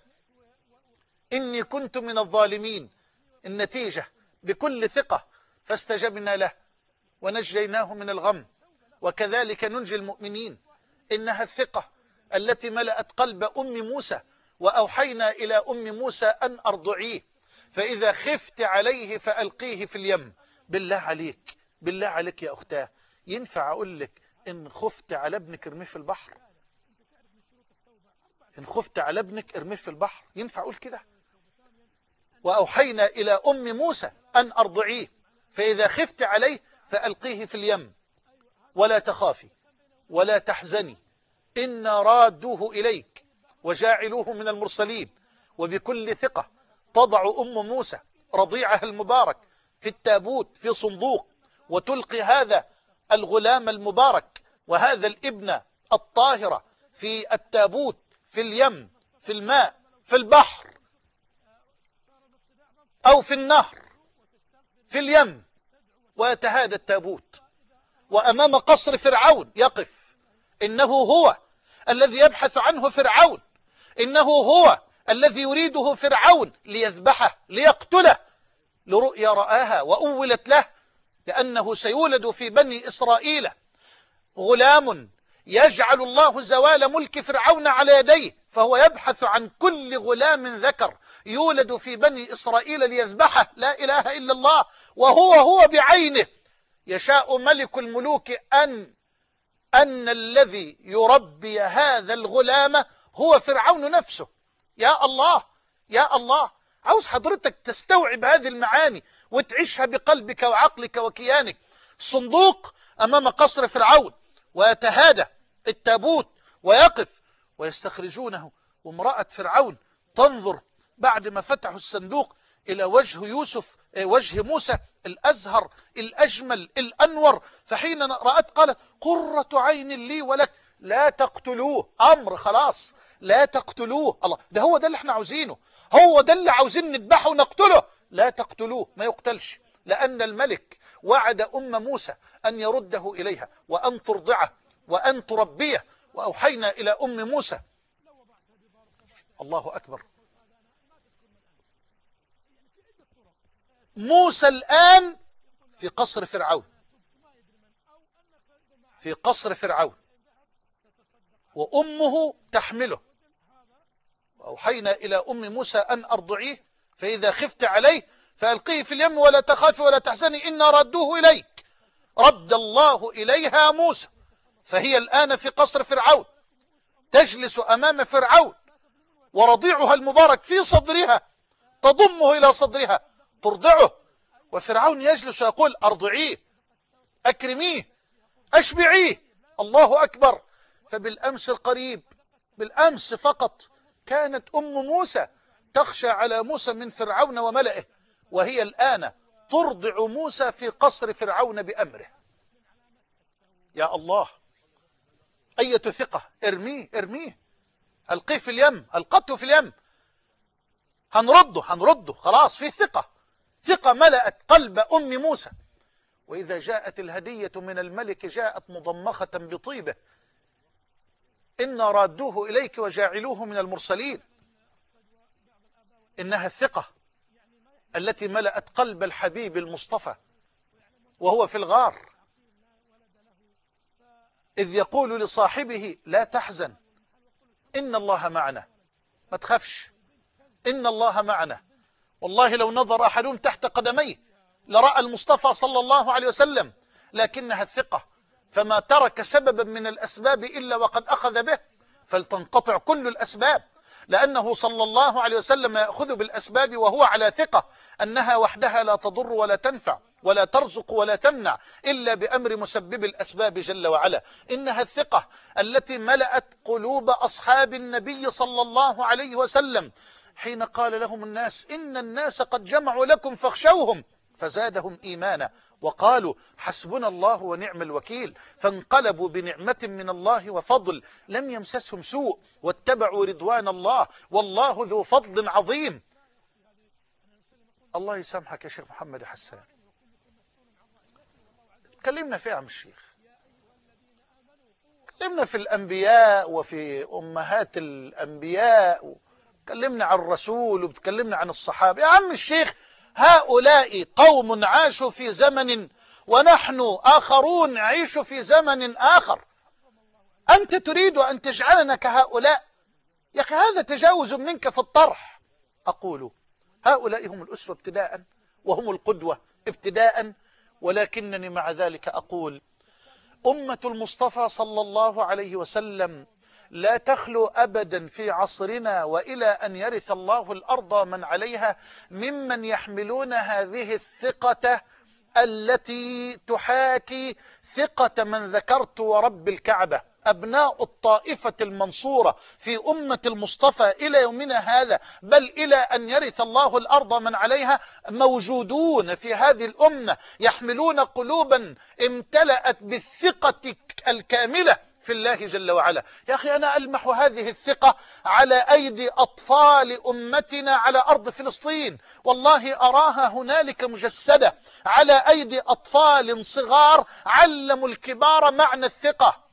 إني كنت من الظالمين. النتيجة بكل ثقة فاستجبنا له ونجيناه من الغم، وكذلك ننجي المؤمنين. إنها الثقة التي ملأت قلب أم موسى. وأوحينا إلى أم موسى أن أرضعيه فإذا خفت عليه فألقيه في اليم. بالله عليك، بالله عليك يا أختاه، ينفع أقول لك إن خفت على ابنك ارميه في البحر؟ إن خفت على ابنك ارميه في البحر، ينفع أقول كده؟ وأوحينا إلى أم موسى أن أرضعيه فإذا خفت عليه فألقيه في اليم ولا تخافي ولا تحزني إنا رادوه إليك وجاعلوه من المرسلين. وبكل ثقة تضع أم موسى رضيعها المبارك في التابوت في صندوق، وتلقي هذا الغلام المبارك وهذا الابن الطاهرة في التابوت في اليم في الماء في البحر أو في النهر في اليم، ويتهادى التابوت وأمام قصر فرعون يقف. إنه هو الذي يبحث عنه فرعون، إنه هو الذي يريده فرعون ليذبحه ليقتله لرؤيا رآها وأولت له، لأنه سيولد في بني إسرائيل غلام يجعل الله زوال ملك فرعون على يديه، فهو يبحث عن كل غلام ذكر يولد في بني إسرائيل ليذبحه. لا إله إلا الله. وهو هو بعينه يشاء ملك الملوك أن أن الذي يربي هذا الغلام هو فرعون نفسه. يا الله يا الله، عاوز حضرتك تستوعب هذه المعاني وتعيشها بقلبك وعقلك وكيانك. صندوق أمام قصر فرعون ويتهادى التابوت ويقف ويستخرجونه، وامرأة فرعون تنظر بعد ما فتحوا الصندوق إلى وجه يوسف وجه موسى الأزهر الأجمل الأنور، فحين رأت قالت قرة عين لي ولك لا تقتلوه. أمر خلاص، لا تقتلوه. الله، ده هو ده اللي احنا عاوزينه، هو ده اللي عاوزين نذبحه ونقتله. لا تقتلوه، ما يقتلش، لأن الملك وعد أم موسى أن يرده إليها وأن ترضعه وأن تربيه. وأوحينا إلى أم موسى. الله أكبر. موسى الآن في قصر فرعون، في قصر فرعون، وأمه تحمله. وأوحينا إلى أم موسى أن أرضعيه فإذا خفت عليه فألقيه في اليم ولا تخافي ولا تحزني إنا ردوه إليك. رد الله إليها موسى، فهي الآن في قصر فرعون تجلس أمام فرعون ورضيعها المبارك في صدرها تضمه إلى صدرها ترضعه، وفرعون يجلس ويقول أرضعيه أكرميه أشبعيه. الله أكبر. فبالأمس القريب، بالأمس فقط، كانت أم موسى تخشى على موسى من فرعون وملئه، وهي الآن ترضع موسى في قصر فرعون بأمره. يا الله، أية ثقة. ارميه ارميه ألقيه في اليم، ألقته في اليم، هنرده هنرده خلاص. في ثقة، ثقة ملأت قلب أم موسى. وإذا جاءت الهدية من الملك جاءت مضمخة بطيبه. إنا رادوه إليك وجاعلوه من المرسلين. إنها الثقة التي ملأت قلب الحبيب المصطفى وهو في الغار، إذ يقول لصاحبه لا تحزن إن الله معنا. ما تخافش، إن الله معنا. والله لو نظر أحدهم تحت قدميه لرأى المصطفى صلى الله عليه وسلم. لكنها الثقة، فما ترك سببا من الأسباب إلا وقد أخذ به، فلتنقطع كل الأسباب، لأنه صلى الله عليه وسلم يأخذ بالأسباب وهو على ثقة أنها وحدها لا تضر ولا تنفع ولا ترزق ولا تمنع إلا بأمر مسبب الأسباب جل وعلا. إنها الثقة التي ملأت قلوب أصحاب النبي صلى الله عليه وسلم حين قال لهم الناس إن الناس قد جمعوا لكم فاخشوهم فزادهم إيمانا وقالوا حسبنا الله ونعم الوكيل، فانقلبوا بنعمة من الله وفضل لم يمسسهم سوء واتبعوا رضوان الله والله ذو فضل عظيم. الله يسامحك يا شيخ محمد حسان، تكلمنا فيها عن الشيخ، تكلمنا في الأنبياء وفي أمهات الأنبياء، تكلمنا عن الرسول وتكلمنا عن الصحابة. يا عم الشيخ، هؤلاء قوم عاشوا في زمن ونحن آخرون نعيش في زمن آخر. أنت تريد أن تجعلنا كهؤلاء؟ يا أخي هذا تجاوز منك في الطرح. أقول هؤلاء هم الأسوة ابتداء وهم القدوة ابتداء، ولكنني مع ذلك أقول أمة المصطفى صلى الله عليه وسلم لا تخلو أبدا في عصرنا وإلى أن يرث الله الأرض من عليها ممن يحملون هذه الثقة التي تحاكي ثقة من ذكرت ورب الكعبة. أبناء الطائفة المنصورة في أمة المصطفى إلى يومنا هذا، بل إلى أن يرث الله الأرض من عليها، موجودون في هذه الأمة يحملون قلوبا امتلأت بالثقة الكاملة في الله جل وعلا. يا أخي أنا ألمح هذه الثقة على أيدي أطفال أمتنا على أرض فلسطين، والله أراها هنالك مجسدة على أيدي أطفال صغار علموا الكبار معنى الثقة.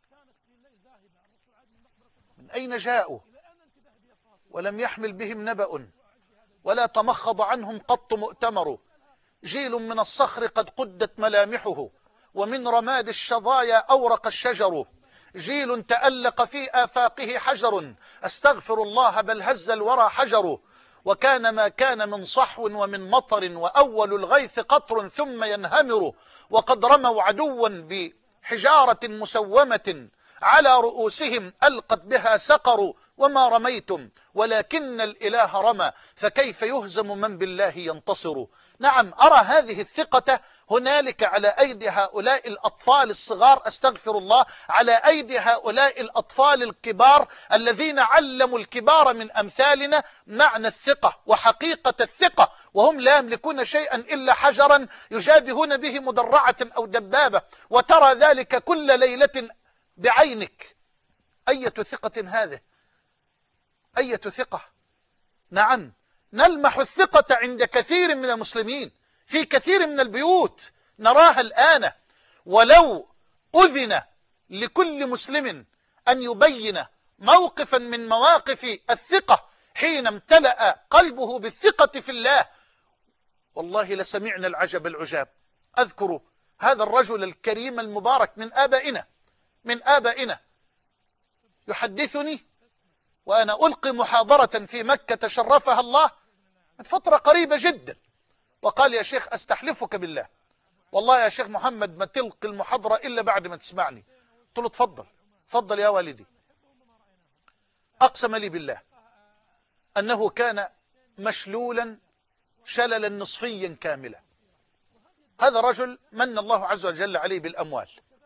من أين جاءوا ولم يحمل بهم نبأ ولا تمخض عنهم قط مؤتمر؟ جيل من الصخر قد قدت ملامحه ومن رماد الشظايا أورق الشجر، جيل تألق في آفاقه حجر، أستغفر الله بل هز الورى حجر، وكان ما كان من صحو ومن مطر وأول الغيث قطر ثم ينهمر، وقد رموا عدوا بحجارة مسومة على رؤوسهم ألقت بها سقر، وما رميتم ولكن الإله رمى فكيف يهزم من بالله ينتصر. نعم أرى هذه الثقة هنالك على أيدي هؤلاء الأطفال الصغار، أستغفر الله، على أيدي هؤلاء الأطفال الكبار الذين علموا الكبار من أمثالنا معنى الثقة وحقيقة الثقة، وهم لا يملكون شيئا إلا حجرا يجابهون به مدرعة أو دبابة، وترى ذلك كل ليلة بعينك. أية ثقة هذه؟ أية ثقة؟ نعم نلمح الثقة عند كثير من المسلمين في كثير من البيوت نراها الآن، ولو أذن لكل مسلم أن يبين موقفا من مواقف الثقة حين امتلأ قلبه بالثقة في الله، والله لسمعنا العجب العجاب. أذكر هذا الرجل الكريم المبارك من آبائنا من آبائنا يحدثني وأنا ألقي محاضرة في مكة شرفها الله من فترة قريبة جدا، وقال يا شيخ أستحلفك بالله والله يا شيخ محمد ما تلقي المحاضرة إلا بعد ما تسمعني. قلت له تفضل تفضل يا والدي. أقسم لي بالله أنه كان مشلولا شللا نصفيا كاملا. هذا رجل من الله عز وجل عليه بالأموال،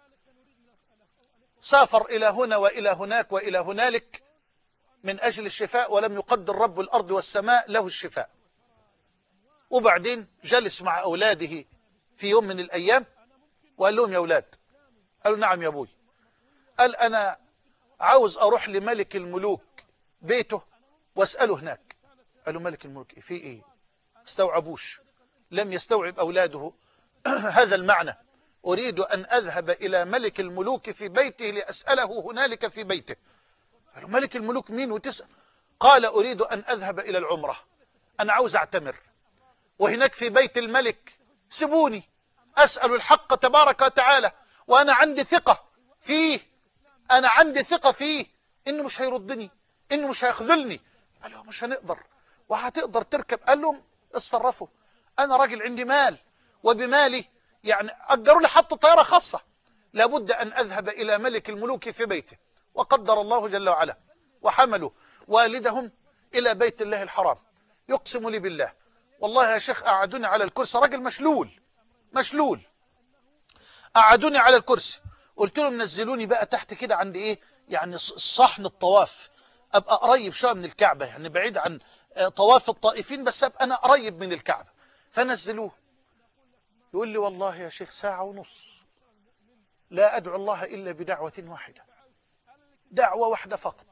سافر إلى هنا وإلى هناك وإلى هنالك من أجل الشفاء، ولم يقدر رب الأرض والسماء له الشفاء. وبعدين جلس مع أولاده في يوم من الأيام وقال لهم يا أولاد، قالوا نعم يا أبوي، قال أنا عاوز أروح لملك الملوك بيته واسأله هناك. قالوا ملك الملوك في إيه؟ استوعبوش، لم يستوعب أولاده هذا المعنى. أريد أن أذهب إلى ملك الملوك في بيته لأسأله هنالك في بيته. قالوا ملك الملوك مين وتسأل؟ قال أريد أن أذهب إلى العمرة، أنا عاوز أعتمر، وهناك في بيت الملك سيبوني أسأل الحق تبارك وتعالى، وأنا عندي ثقة فيه، أنا عندي ثقة فيه إنه مش هيردني، إنه مش هيخذلني. قال له مش هنقدر، وهتقدر تركب؟ قال لهم اتصرفوا، أنا راجل عندي مال، وبمالي يعني أجروا لي حتى طيارة خاصة، لابد أن أذهب إلى ملك الملوك في بيته. وقدر الله جل وعلا وحملوا والدهم إلى بيت الله الحرام. يقسم لي بالله والله يا شيخ أعدوني على الكرسي، راجل مشلول مشلول أعدوني على الكرسي، قلت لهم نزلوني بقى تحت كده عند إيه يعني صحن الطواف، أبقى قريب شوية من الكعبة، يعني بعيد عن طواف الطائفين بس أبقى أنا قريب من الكعبة. فنزلوه، يقول لي والله يا شيخ ساعة ونص لا أدعو الله إلا بدعوة واحدة، دعوة واحدة فقط،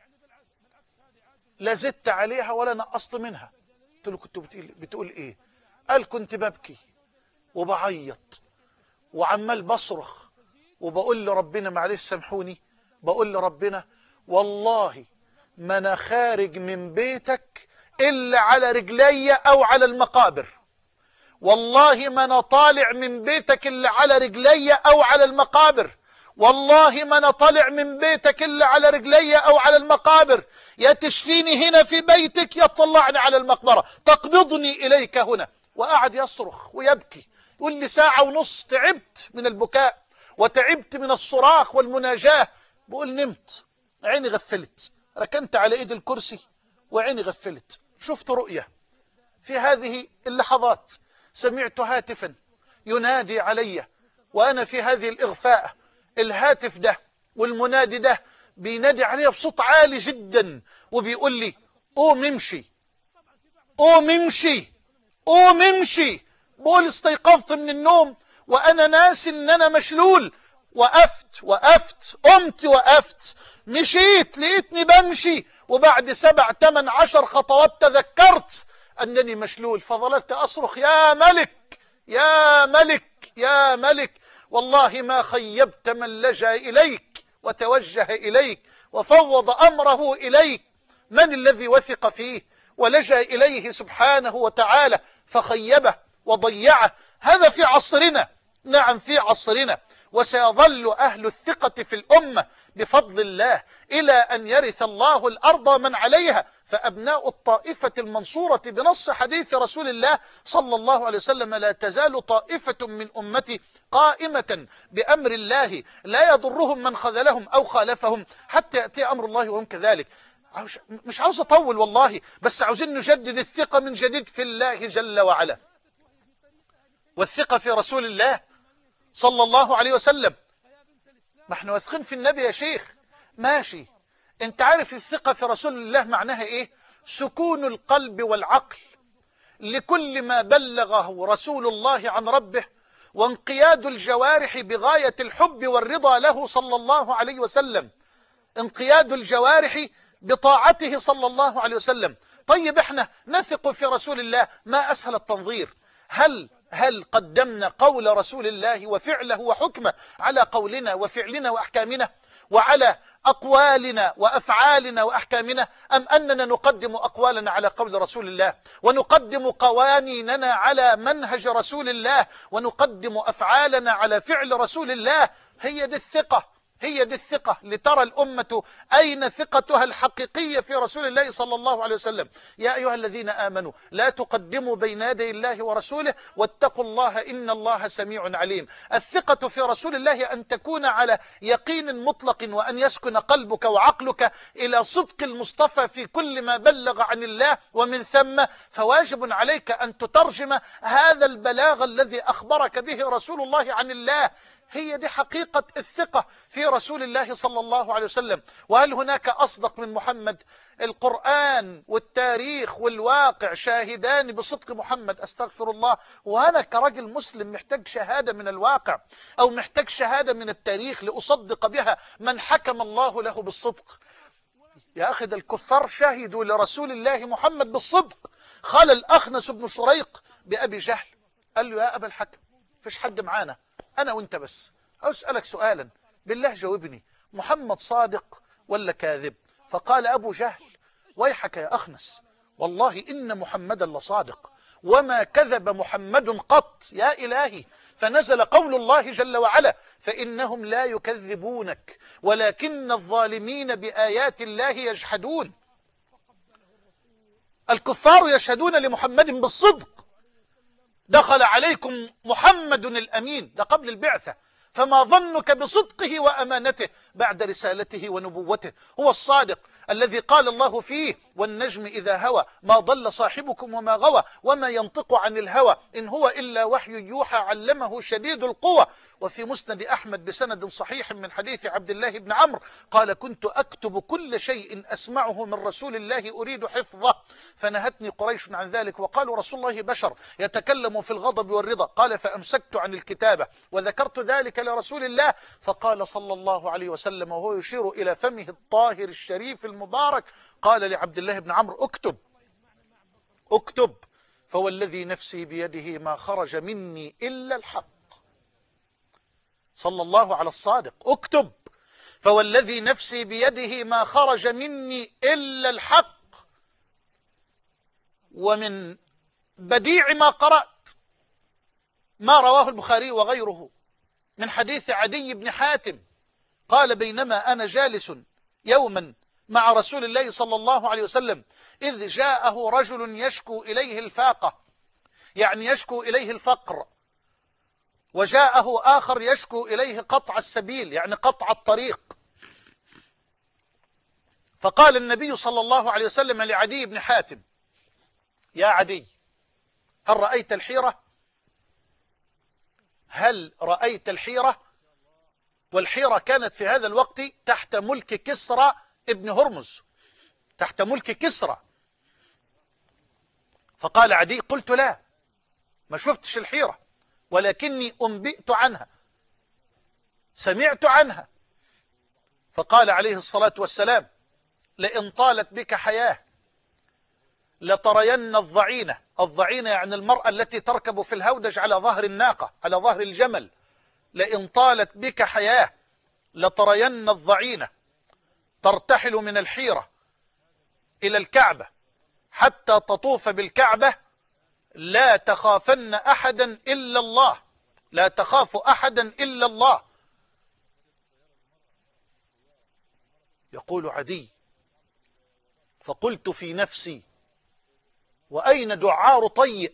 لا زدت عليها ولا نقصت منها. قلت له كنت بتقول إيه؟ قال كنت ببكي وبعيط وعمال بصرخ وبقول لربنا معلش سامحوني، بقول لربنا والله ما أنا خارج من بيتك إلا على رجلي أو على المقابر، والله ما أنا طالع من بيتك إلا على رجلي أو على المقابر، والله ما أنا طالع من بيتك إلا على رجلي أو على المقابر، يا تشفيني هنا في بيتك يا تطلعني على المقبرة، تقبضني إليك هنا. وقعد يصرخ ويبكي، يقول لي ساعة ونص تعبت من البكاء وتعبت من الصراخ والمناجاة. بقول نمت، عيني غفلت، ركنت على ايد الكرسي وعيني غفلت، شفت رؤية. في هذه اللحظات سمعت هاتفا ينادي علي وأنا في هذه الإغفاء. الهاتف ده والمنادي ده بينادي علي بصوت عالي جدا وبيقول لي قوم امشي، قوم امشي، قوم امشي. بقول استيقظت من النوم وأنا ناس إن أنا مشلول. وقفت وقفت قمت وقفت، مشيت لقيتني بمشي، وبعد سبع تمن عشر خطوات تذكرت أنني مشلول، فظلت أصرخ يا ملك يا ملك يا ملك. والله ما خيبت من لجأ إليك وتوجه إليك وفوض أمره إليك. من الذي وثق فيه ولجأ إليه سبحانه وتعالى فخيبه وضيعه؟ هذا في عصرنا، نعم في عصرنا. وسيظل أهل الثقة في الأمة بفضل الله إلى أن يرث الله الأرض من عليها. فأبناء الطائفة المنصورة بنص حديث رسول الله صلى الله عليه وسلم لا تزال طائفة من أمتي قائمة بأمر الله لا يضرهم من خذلهم أو خالفهم حتى يأتي أمر الله وهم كذلك. مش عاوز أطول والله، بس عاوزين نجدد الثقة من جديد في الله جل وعلا، والثقة في رسول الله صلى الله عليه وسلم. ما احنا واثقين في النبي يا شيخ، ماشي. انت عارف الثقة في رسول الله معناها ايه؟ سكون القلب والعقل لكل ما بلغه رسول الله عن ربه، وانقياد الجوارح بغاية الحب والرضا له صلى الله عليه وسلم، انقياد الجوارح بطاعته صلى الله عليه وسلم. طيب احنا نثق في رسول الله، ما أسهل التنظير. هل هل قدمنا قول رسول الله وفعله وحكمه على قولنا وفعلنا وأحكامنا، وعلى أقوالنا وأفعالنا وأحكامنا، أم أننا نقدم أقوالنا على قول رسول الله ونقدم قوانيننا على منهج رسول الله ونقدم أفعالنا على فعل رسول الله؟ هي دي الثقة، هي دي الثقة لترى الأمة أين ثقتها الحقيقية في رسول الله صلى الله عليه وسلم. يا أيها الذين آمنوا لا تقدموا بين يدي الله ورسوله واتقوا الله إن الله سميع عليم. الثقة في رسول الله أن تكون على يقين مطلق، وأن يسكن قلبك وعقلك إلى صدق المصطفى في كل ما بلغ عن الله، ومن ثم فواجب عليك أن تترجم هذا البلاغ الذي أخبرك به رسول الله عن الله. هي دي حقيقة الثقة في رسول الله صلى الله عليه وسلم. وهل هناك أصدق من محمد؟ القرآن والتاريخ والواقع شاهدان بصدق محمد. أستغفر الله، وأنا كرجل مسلم محتاج شهادة من الواقع أو محتاج شهادة من التاريخ لأصدق بها من حكم الله له بالصدق. يا أخي ده الكفار شهدوا لرسول الله محمد بالصدق. قال الأخنس بن شريق بأبي جهل، قال له يا أبا الحكم فيش حد معانا، أنا وإنت بس، أسألك سؤالا بالله جاوبني، محمد صادق ولا كاذب؟ فقال أبو جهل ويحك يا أخنس، والله إن محمدا لصادق وما كذب محمد قط يا إلهي. فنزل قول الله جل وعلا فإنهم لا يكذبونك ولكن الظالمين بآيات الله يجحدون. الكفار يشهدون لمحمد بالصدق. دخل عليكم محمد الأمين، ده قبل البعثة، فما ظنك بصدقه وأمانته بعد رسالته ونبوته؟ هو الصادق الذي قال الله فيه والنجم إذا هوى ما ضل صاحبكم وما غوى وما ينطق عن الهوى إن هو إلا وحي يوحى علمه شديد القوى. وفي مسند أحمد بسند صحيح من حديث عبد الله بن عمرو قال كنت أكتب كل شيء أسمعه من رسول الله أريد حفظه فنهتني قريش عن ذلك وقالوا رسول الله بشر يتكلم في الغضب والرضا، قال فأمسكت عن الكتابة وذكرت ذلك لرسول الله فقال صلى الله عليه وسلم وهو يشير إلى فمه الطاهر الشريف المبارك قال لعبد الله بن عمرو اكتب اكتب فوالذي نفسي بيده ما خرج مني إلا الحق. صلى الله على الصادق، اكتب فوالذي نفسي بيده ما خرج مني إلا الحق. ومن بديع ما قرأت ما رواه البخاري وغيره من حديث عدي بن حاتم قال بينما أنا جالس يوما مع رسول الله صلى الله عليه وسلم إذ جاءه رجل يشكو إليه الفاقة، يعني يشكو إليه الفقر، وجاءه آخر يشكو إليه قطع السبيل، يعني قطع الطريق. فقال النبي صلى الله عليه وسلم لعدي بن حاتم: يا عدي، هل رأيت الحيرة؟ هل رأيت الحيرة؟ والحيرة كانت في هذا الوقت تحت ملك كسرى ابن هرمز، تحت ملك كسرى. فقال عدي: قلت لا، ما شفتش الحيرة، ولكني أنبئت عنها، سمعت عنها. فقال عليه الصلاة والسلام: لئن طالت بك حياة لترين الضعينة. الضعينة يعني المرأة التي تركب في الهودج على ظهر الناقة، على ظهر الجمل. لئن طالت بك حياة لترين الضعينة ترتحل من الحيرة إلى الكعبة حتى تطوف بالكعبة، لا تخافن أحدا إلا الله، لا تخاف أحدا إلا الله. يقول عدي: فقلت في نفسي: وأين دعار طيء؟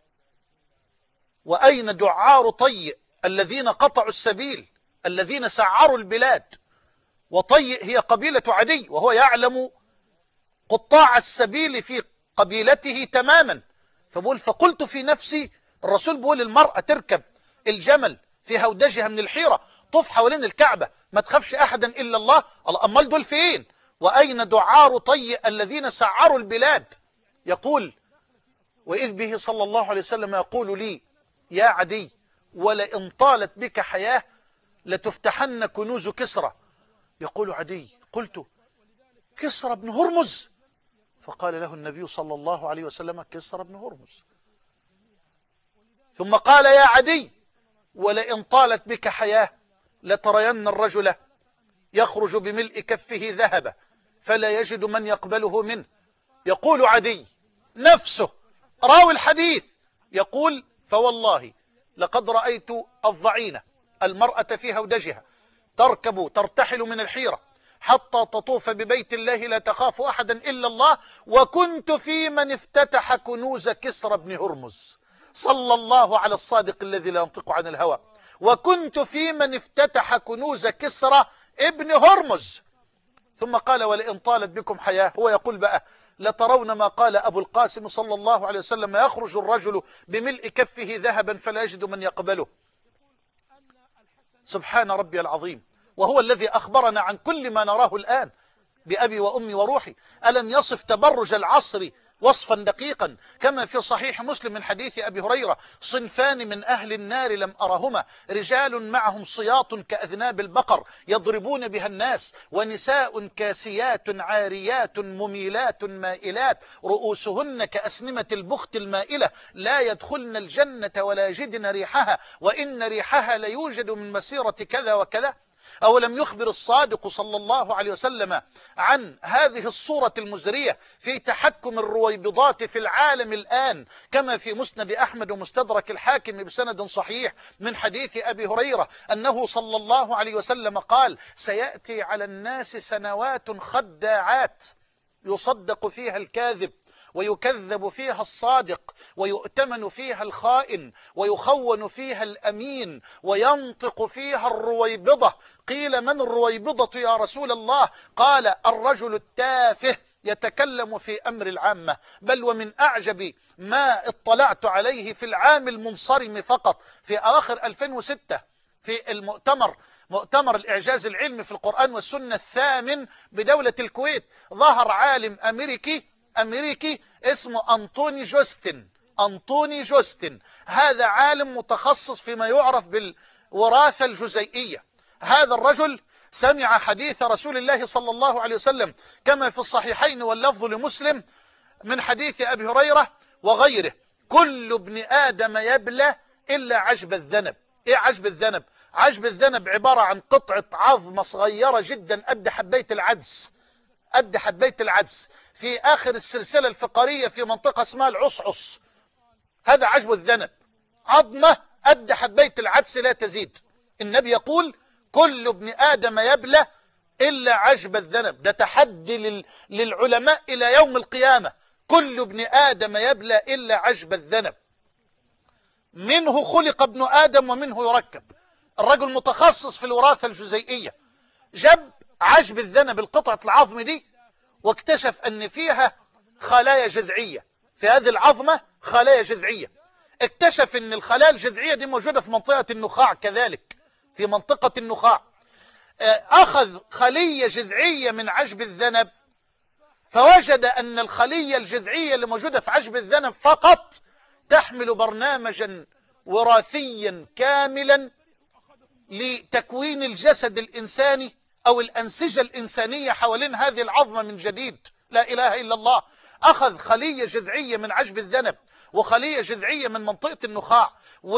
وأين دعار طيء الذين قطعوا السبيل، الذين سعروا البلاد؟ وطيء هي قبيلة عدي، وهو يعلم قطاع السبيل في قبيلته تماما. فبقول: فقلت في نفسي، الرسول بيقول المرأة تركب الجمل في هودجها من الحيرة، طوف حوالين الكعبة، ما تخافش أحدا إلا الله. أمال دول فين؟ وأين دعار طيء الذين سعروا البلاد؟ يقول: وإذ به صلى الله عليه وسلم يقول لي: يا عدي، ولئن طالت بك حياة لتفتحن كنوز كسرى. يقول عدي: قلت: كسرى بن هرمز؟ فقال له النبي صلى الله عليه وسلم: كسرى بن هرمز. ثم قال: يا عدي، ولئن طالت بك حياة لترين الرجل يخرج بملء كفه ذهبا فلا يجد من يقبله منه. يقول عدي نفسه راوي الحديث، يقول: فوالله لقد رأيت الضعينة، المرأة في هودجها، تركب ترتحل من الحيرة حتى تطوف ببيت الله لا تخاف أحدا إلا الله، وكنت في من افتتح كنوز كسرى بن هرمز. صلى الله على الصادق الذي لا ينطق عن الهوى. وكنت في من افتتح كنوز كسرى ابن هرمز. ثم قال: ولئن طالت بكم حياة، هو يقول بقى: لترون ما قال أبو القاسم صلى الله عليه وسلم: يخرج الرجل بملء كفه ذهبا فلا يجد من يقبله. سبحان ربي العظيم. وهو الذي أخبرنا عن كل ما نراه الآن بأبي وأمي وروحي. ألم يصف تبرج العصر وصفا دقيقا كما في صحيح مسلم من حديث أبي هريرة: صنفان من أهل النار لم أرهما، رجال معهم صياط كأذناب البقر يضربون بها الناس، ونساء كاسيات عاريات مميلات مائلات رؤوسهن كأسنمة البخت المائلة، لا يدخلن الجنة ولا يجدن ريحها، وإن ريحها ليوجد من مسيرة كذا وكذا. أولم يخبر الصادق صلى الله عليه وسلم عن هذه الصورة المزرية في تحكم الرويبضات في العالم الآن، كما في مسند أحمد ومستدرك الحاكم بسند صحيح من حديث أبي هريرة أنه صلى الله عليه وسلم قال: سيأتي على الناس سنوات خداعات يصدق فيها الكاذب ويكذب فيها الصادق ويؤتمن فيها الخائن ويخون فيها الأمين وينطق فيها الرويبضة. قيل: من الرويبضة يا رسول الله؟ قال: الرجل التافه يتكلم في أمر العامة. بل ومن أعجب ما اطلعت عليه في العام المنصرم فقط في أواخر ألفين وستة في المؤتمر مؤتمر الإعجاز العلمي في القرآن والسنة الثامن بدولة الكويت، ظهر عالم أمريكي أمريكي اسمه أنطوني جوستن. أنطوني جوستن هذا عالم متخصص فيما يعرف بالوراثة الجزيئية. هذا الرجل سمع حديث رسول الله صلى الله عليه وسلم كما في الصحيحين واللفظ لمسلم من حديث أبي هريرة وغيره: كل ابن آدم يبلى إلا عجب الذنب. إيه عجب الذنب؟ عجب الذنب عبارة عن قطعة عظمة صغيرة جدا قد حبيت العدس، قد حبيت العدس في آخر السلسلة الفقرية في منطقة اسمها العصعص. هذا عجب الذنب، عظمة قد حبيت العدس لا تزيد. النبي يقول: كل ابن آدم يبلى إلا عجب الذنب. ده تحدي لل... للعلماء إلى يوم القيامة. كل ابن آدم يبلى إلا عجب الذنب. منه خلق ابن آدم ومنه يركب. الرجل متخصص في الوراثة الجزيئية، جاب عجب الذنب القطعة العظم دي واكتشف أن فيها خلايا جذعية، في هذه العظمة خلايا جذعية. اكتشف أن الخلايا الجذعية دي موجودة في منطقة النخاع، كذلك في منطقة النخاع. أخذ خلية جذعية من عجب الذنب فوجد أن الخلية الجذعية اللي موجودة في عجب الذنب فقط تحمل برنامجا وراثيا كاملا لتكوين الجسد الإنساني أو الأنسجة الإنسانية حوالين هذه العظمة من جديد. لا إله إلا الله. أخذ خلية جذعية من عجب الذنب وخلية جذعية من منطقة النخاع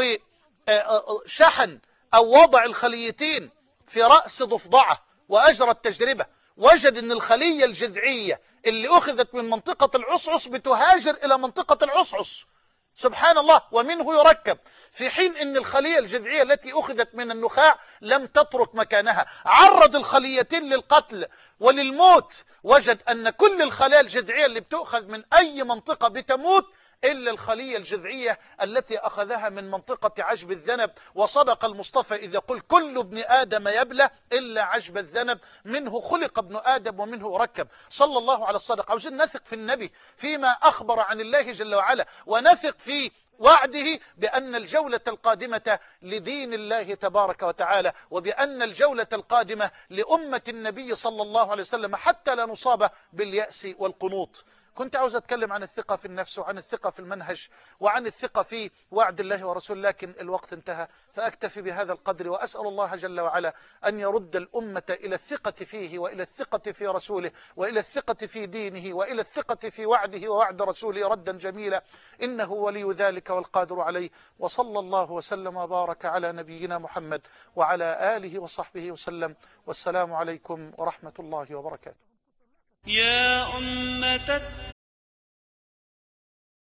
وشحن أو وضع الخليتين في رأس ضفدعة وأجرى التجربة. وجد أن الخلية الجذعية اللي أخذت من منطقة العصعص بتهاجر إلى منطقة العصعص. سبحان الله. ومنه يركب، في حين أن الخلية الجذعية التي أخذت من النخاع لم تترك مكانها. عرض الخليتين للقتل وللموت. وجد أن كل الخلايا الجذعية اللي بتأخذ من أي منطقة بتموت إلا الخلية الجذعية التي أخذها من منطقة عجب الذنب. وصدق المصطفى إذا يقول كل ابن آدم يبلى إلا عجب الذنب، منه خلق ابن آدم ومنه ركب. صلى الله على الصادق. عاوزين نثق في النبي فيما أخبر عن الله جل وعلا، ونثق في وعده بأن الجولة القادمة لدين الله تبارك وتعالى، وبأن الجولة القادمة لأمة النبي صلى الله عليه وسلم، حتى لا نصاب باليأس والقنوط. كنت عاوز أتكلم عن الثقة في النفس وعن الثقة في المنهج وعن الثقة في وعد الله ورسوله، لكن الوقت انتهى، فأكتفي بهذا القدر، وأسأل الله جل وعلا أن يرد الأمة إلى الثقة فيه وإلى الثقة في رسوله وإلى الثقة في دينه وإلى الثقة في وعده ووعد رسوله ردا جميلا، إنه ولي ذلك والقادر عليه. وصلى الله وسلم وبارك على نبينا محمد وعلى آله وصحبه وسلم، والسلام عليكم ورحمة الله وبركاته. يا أمة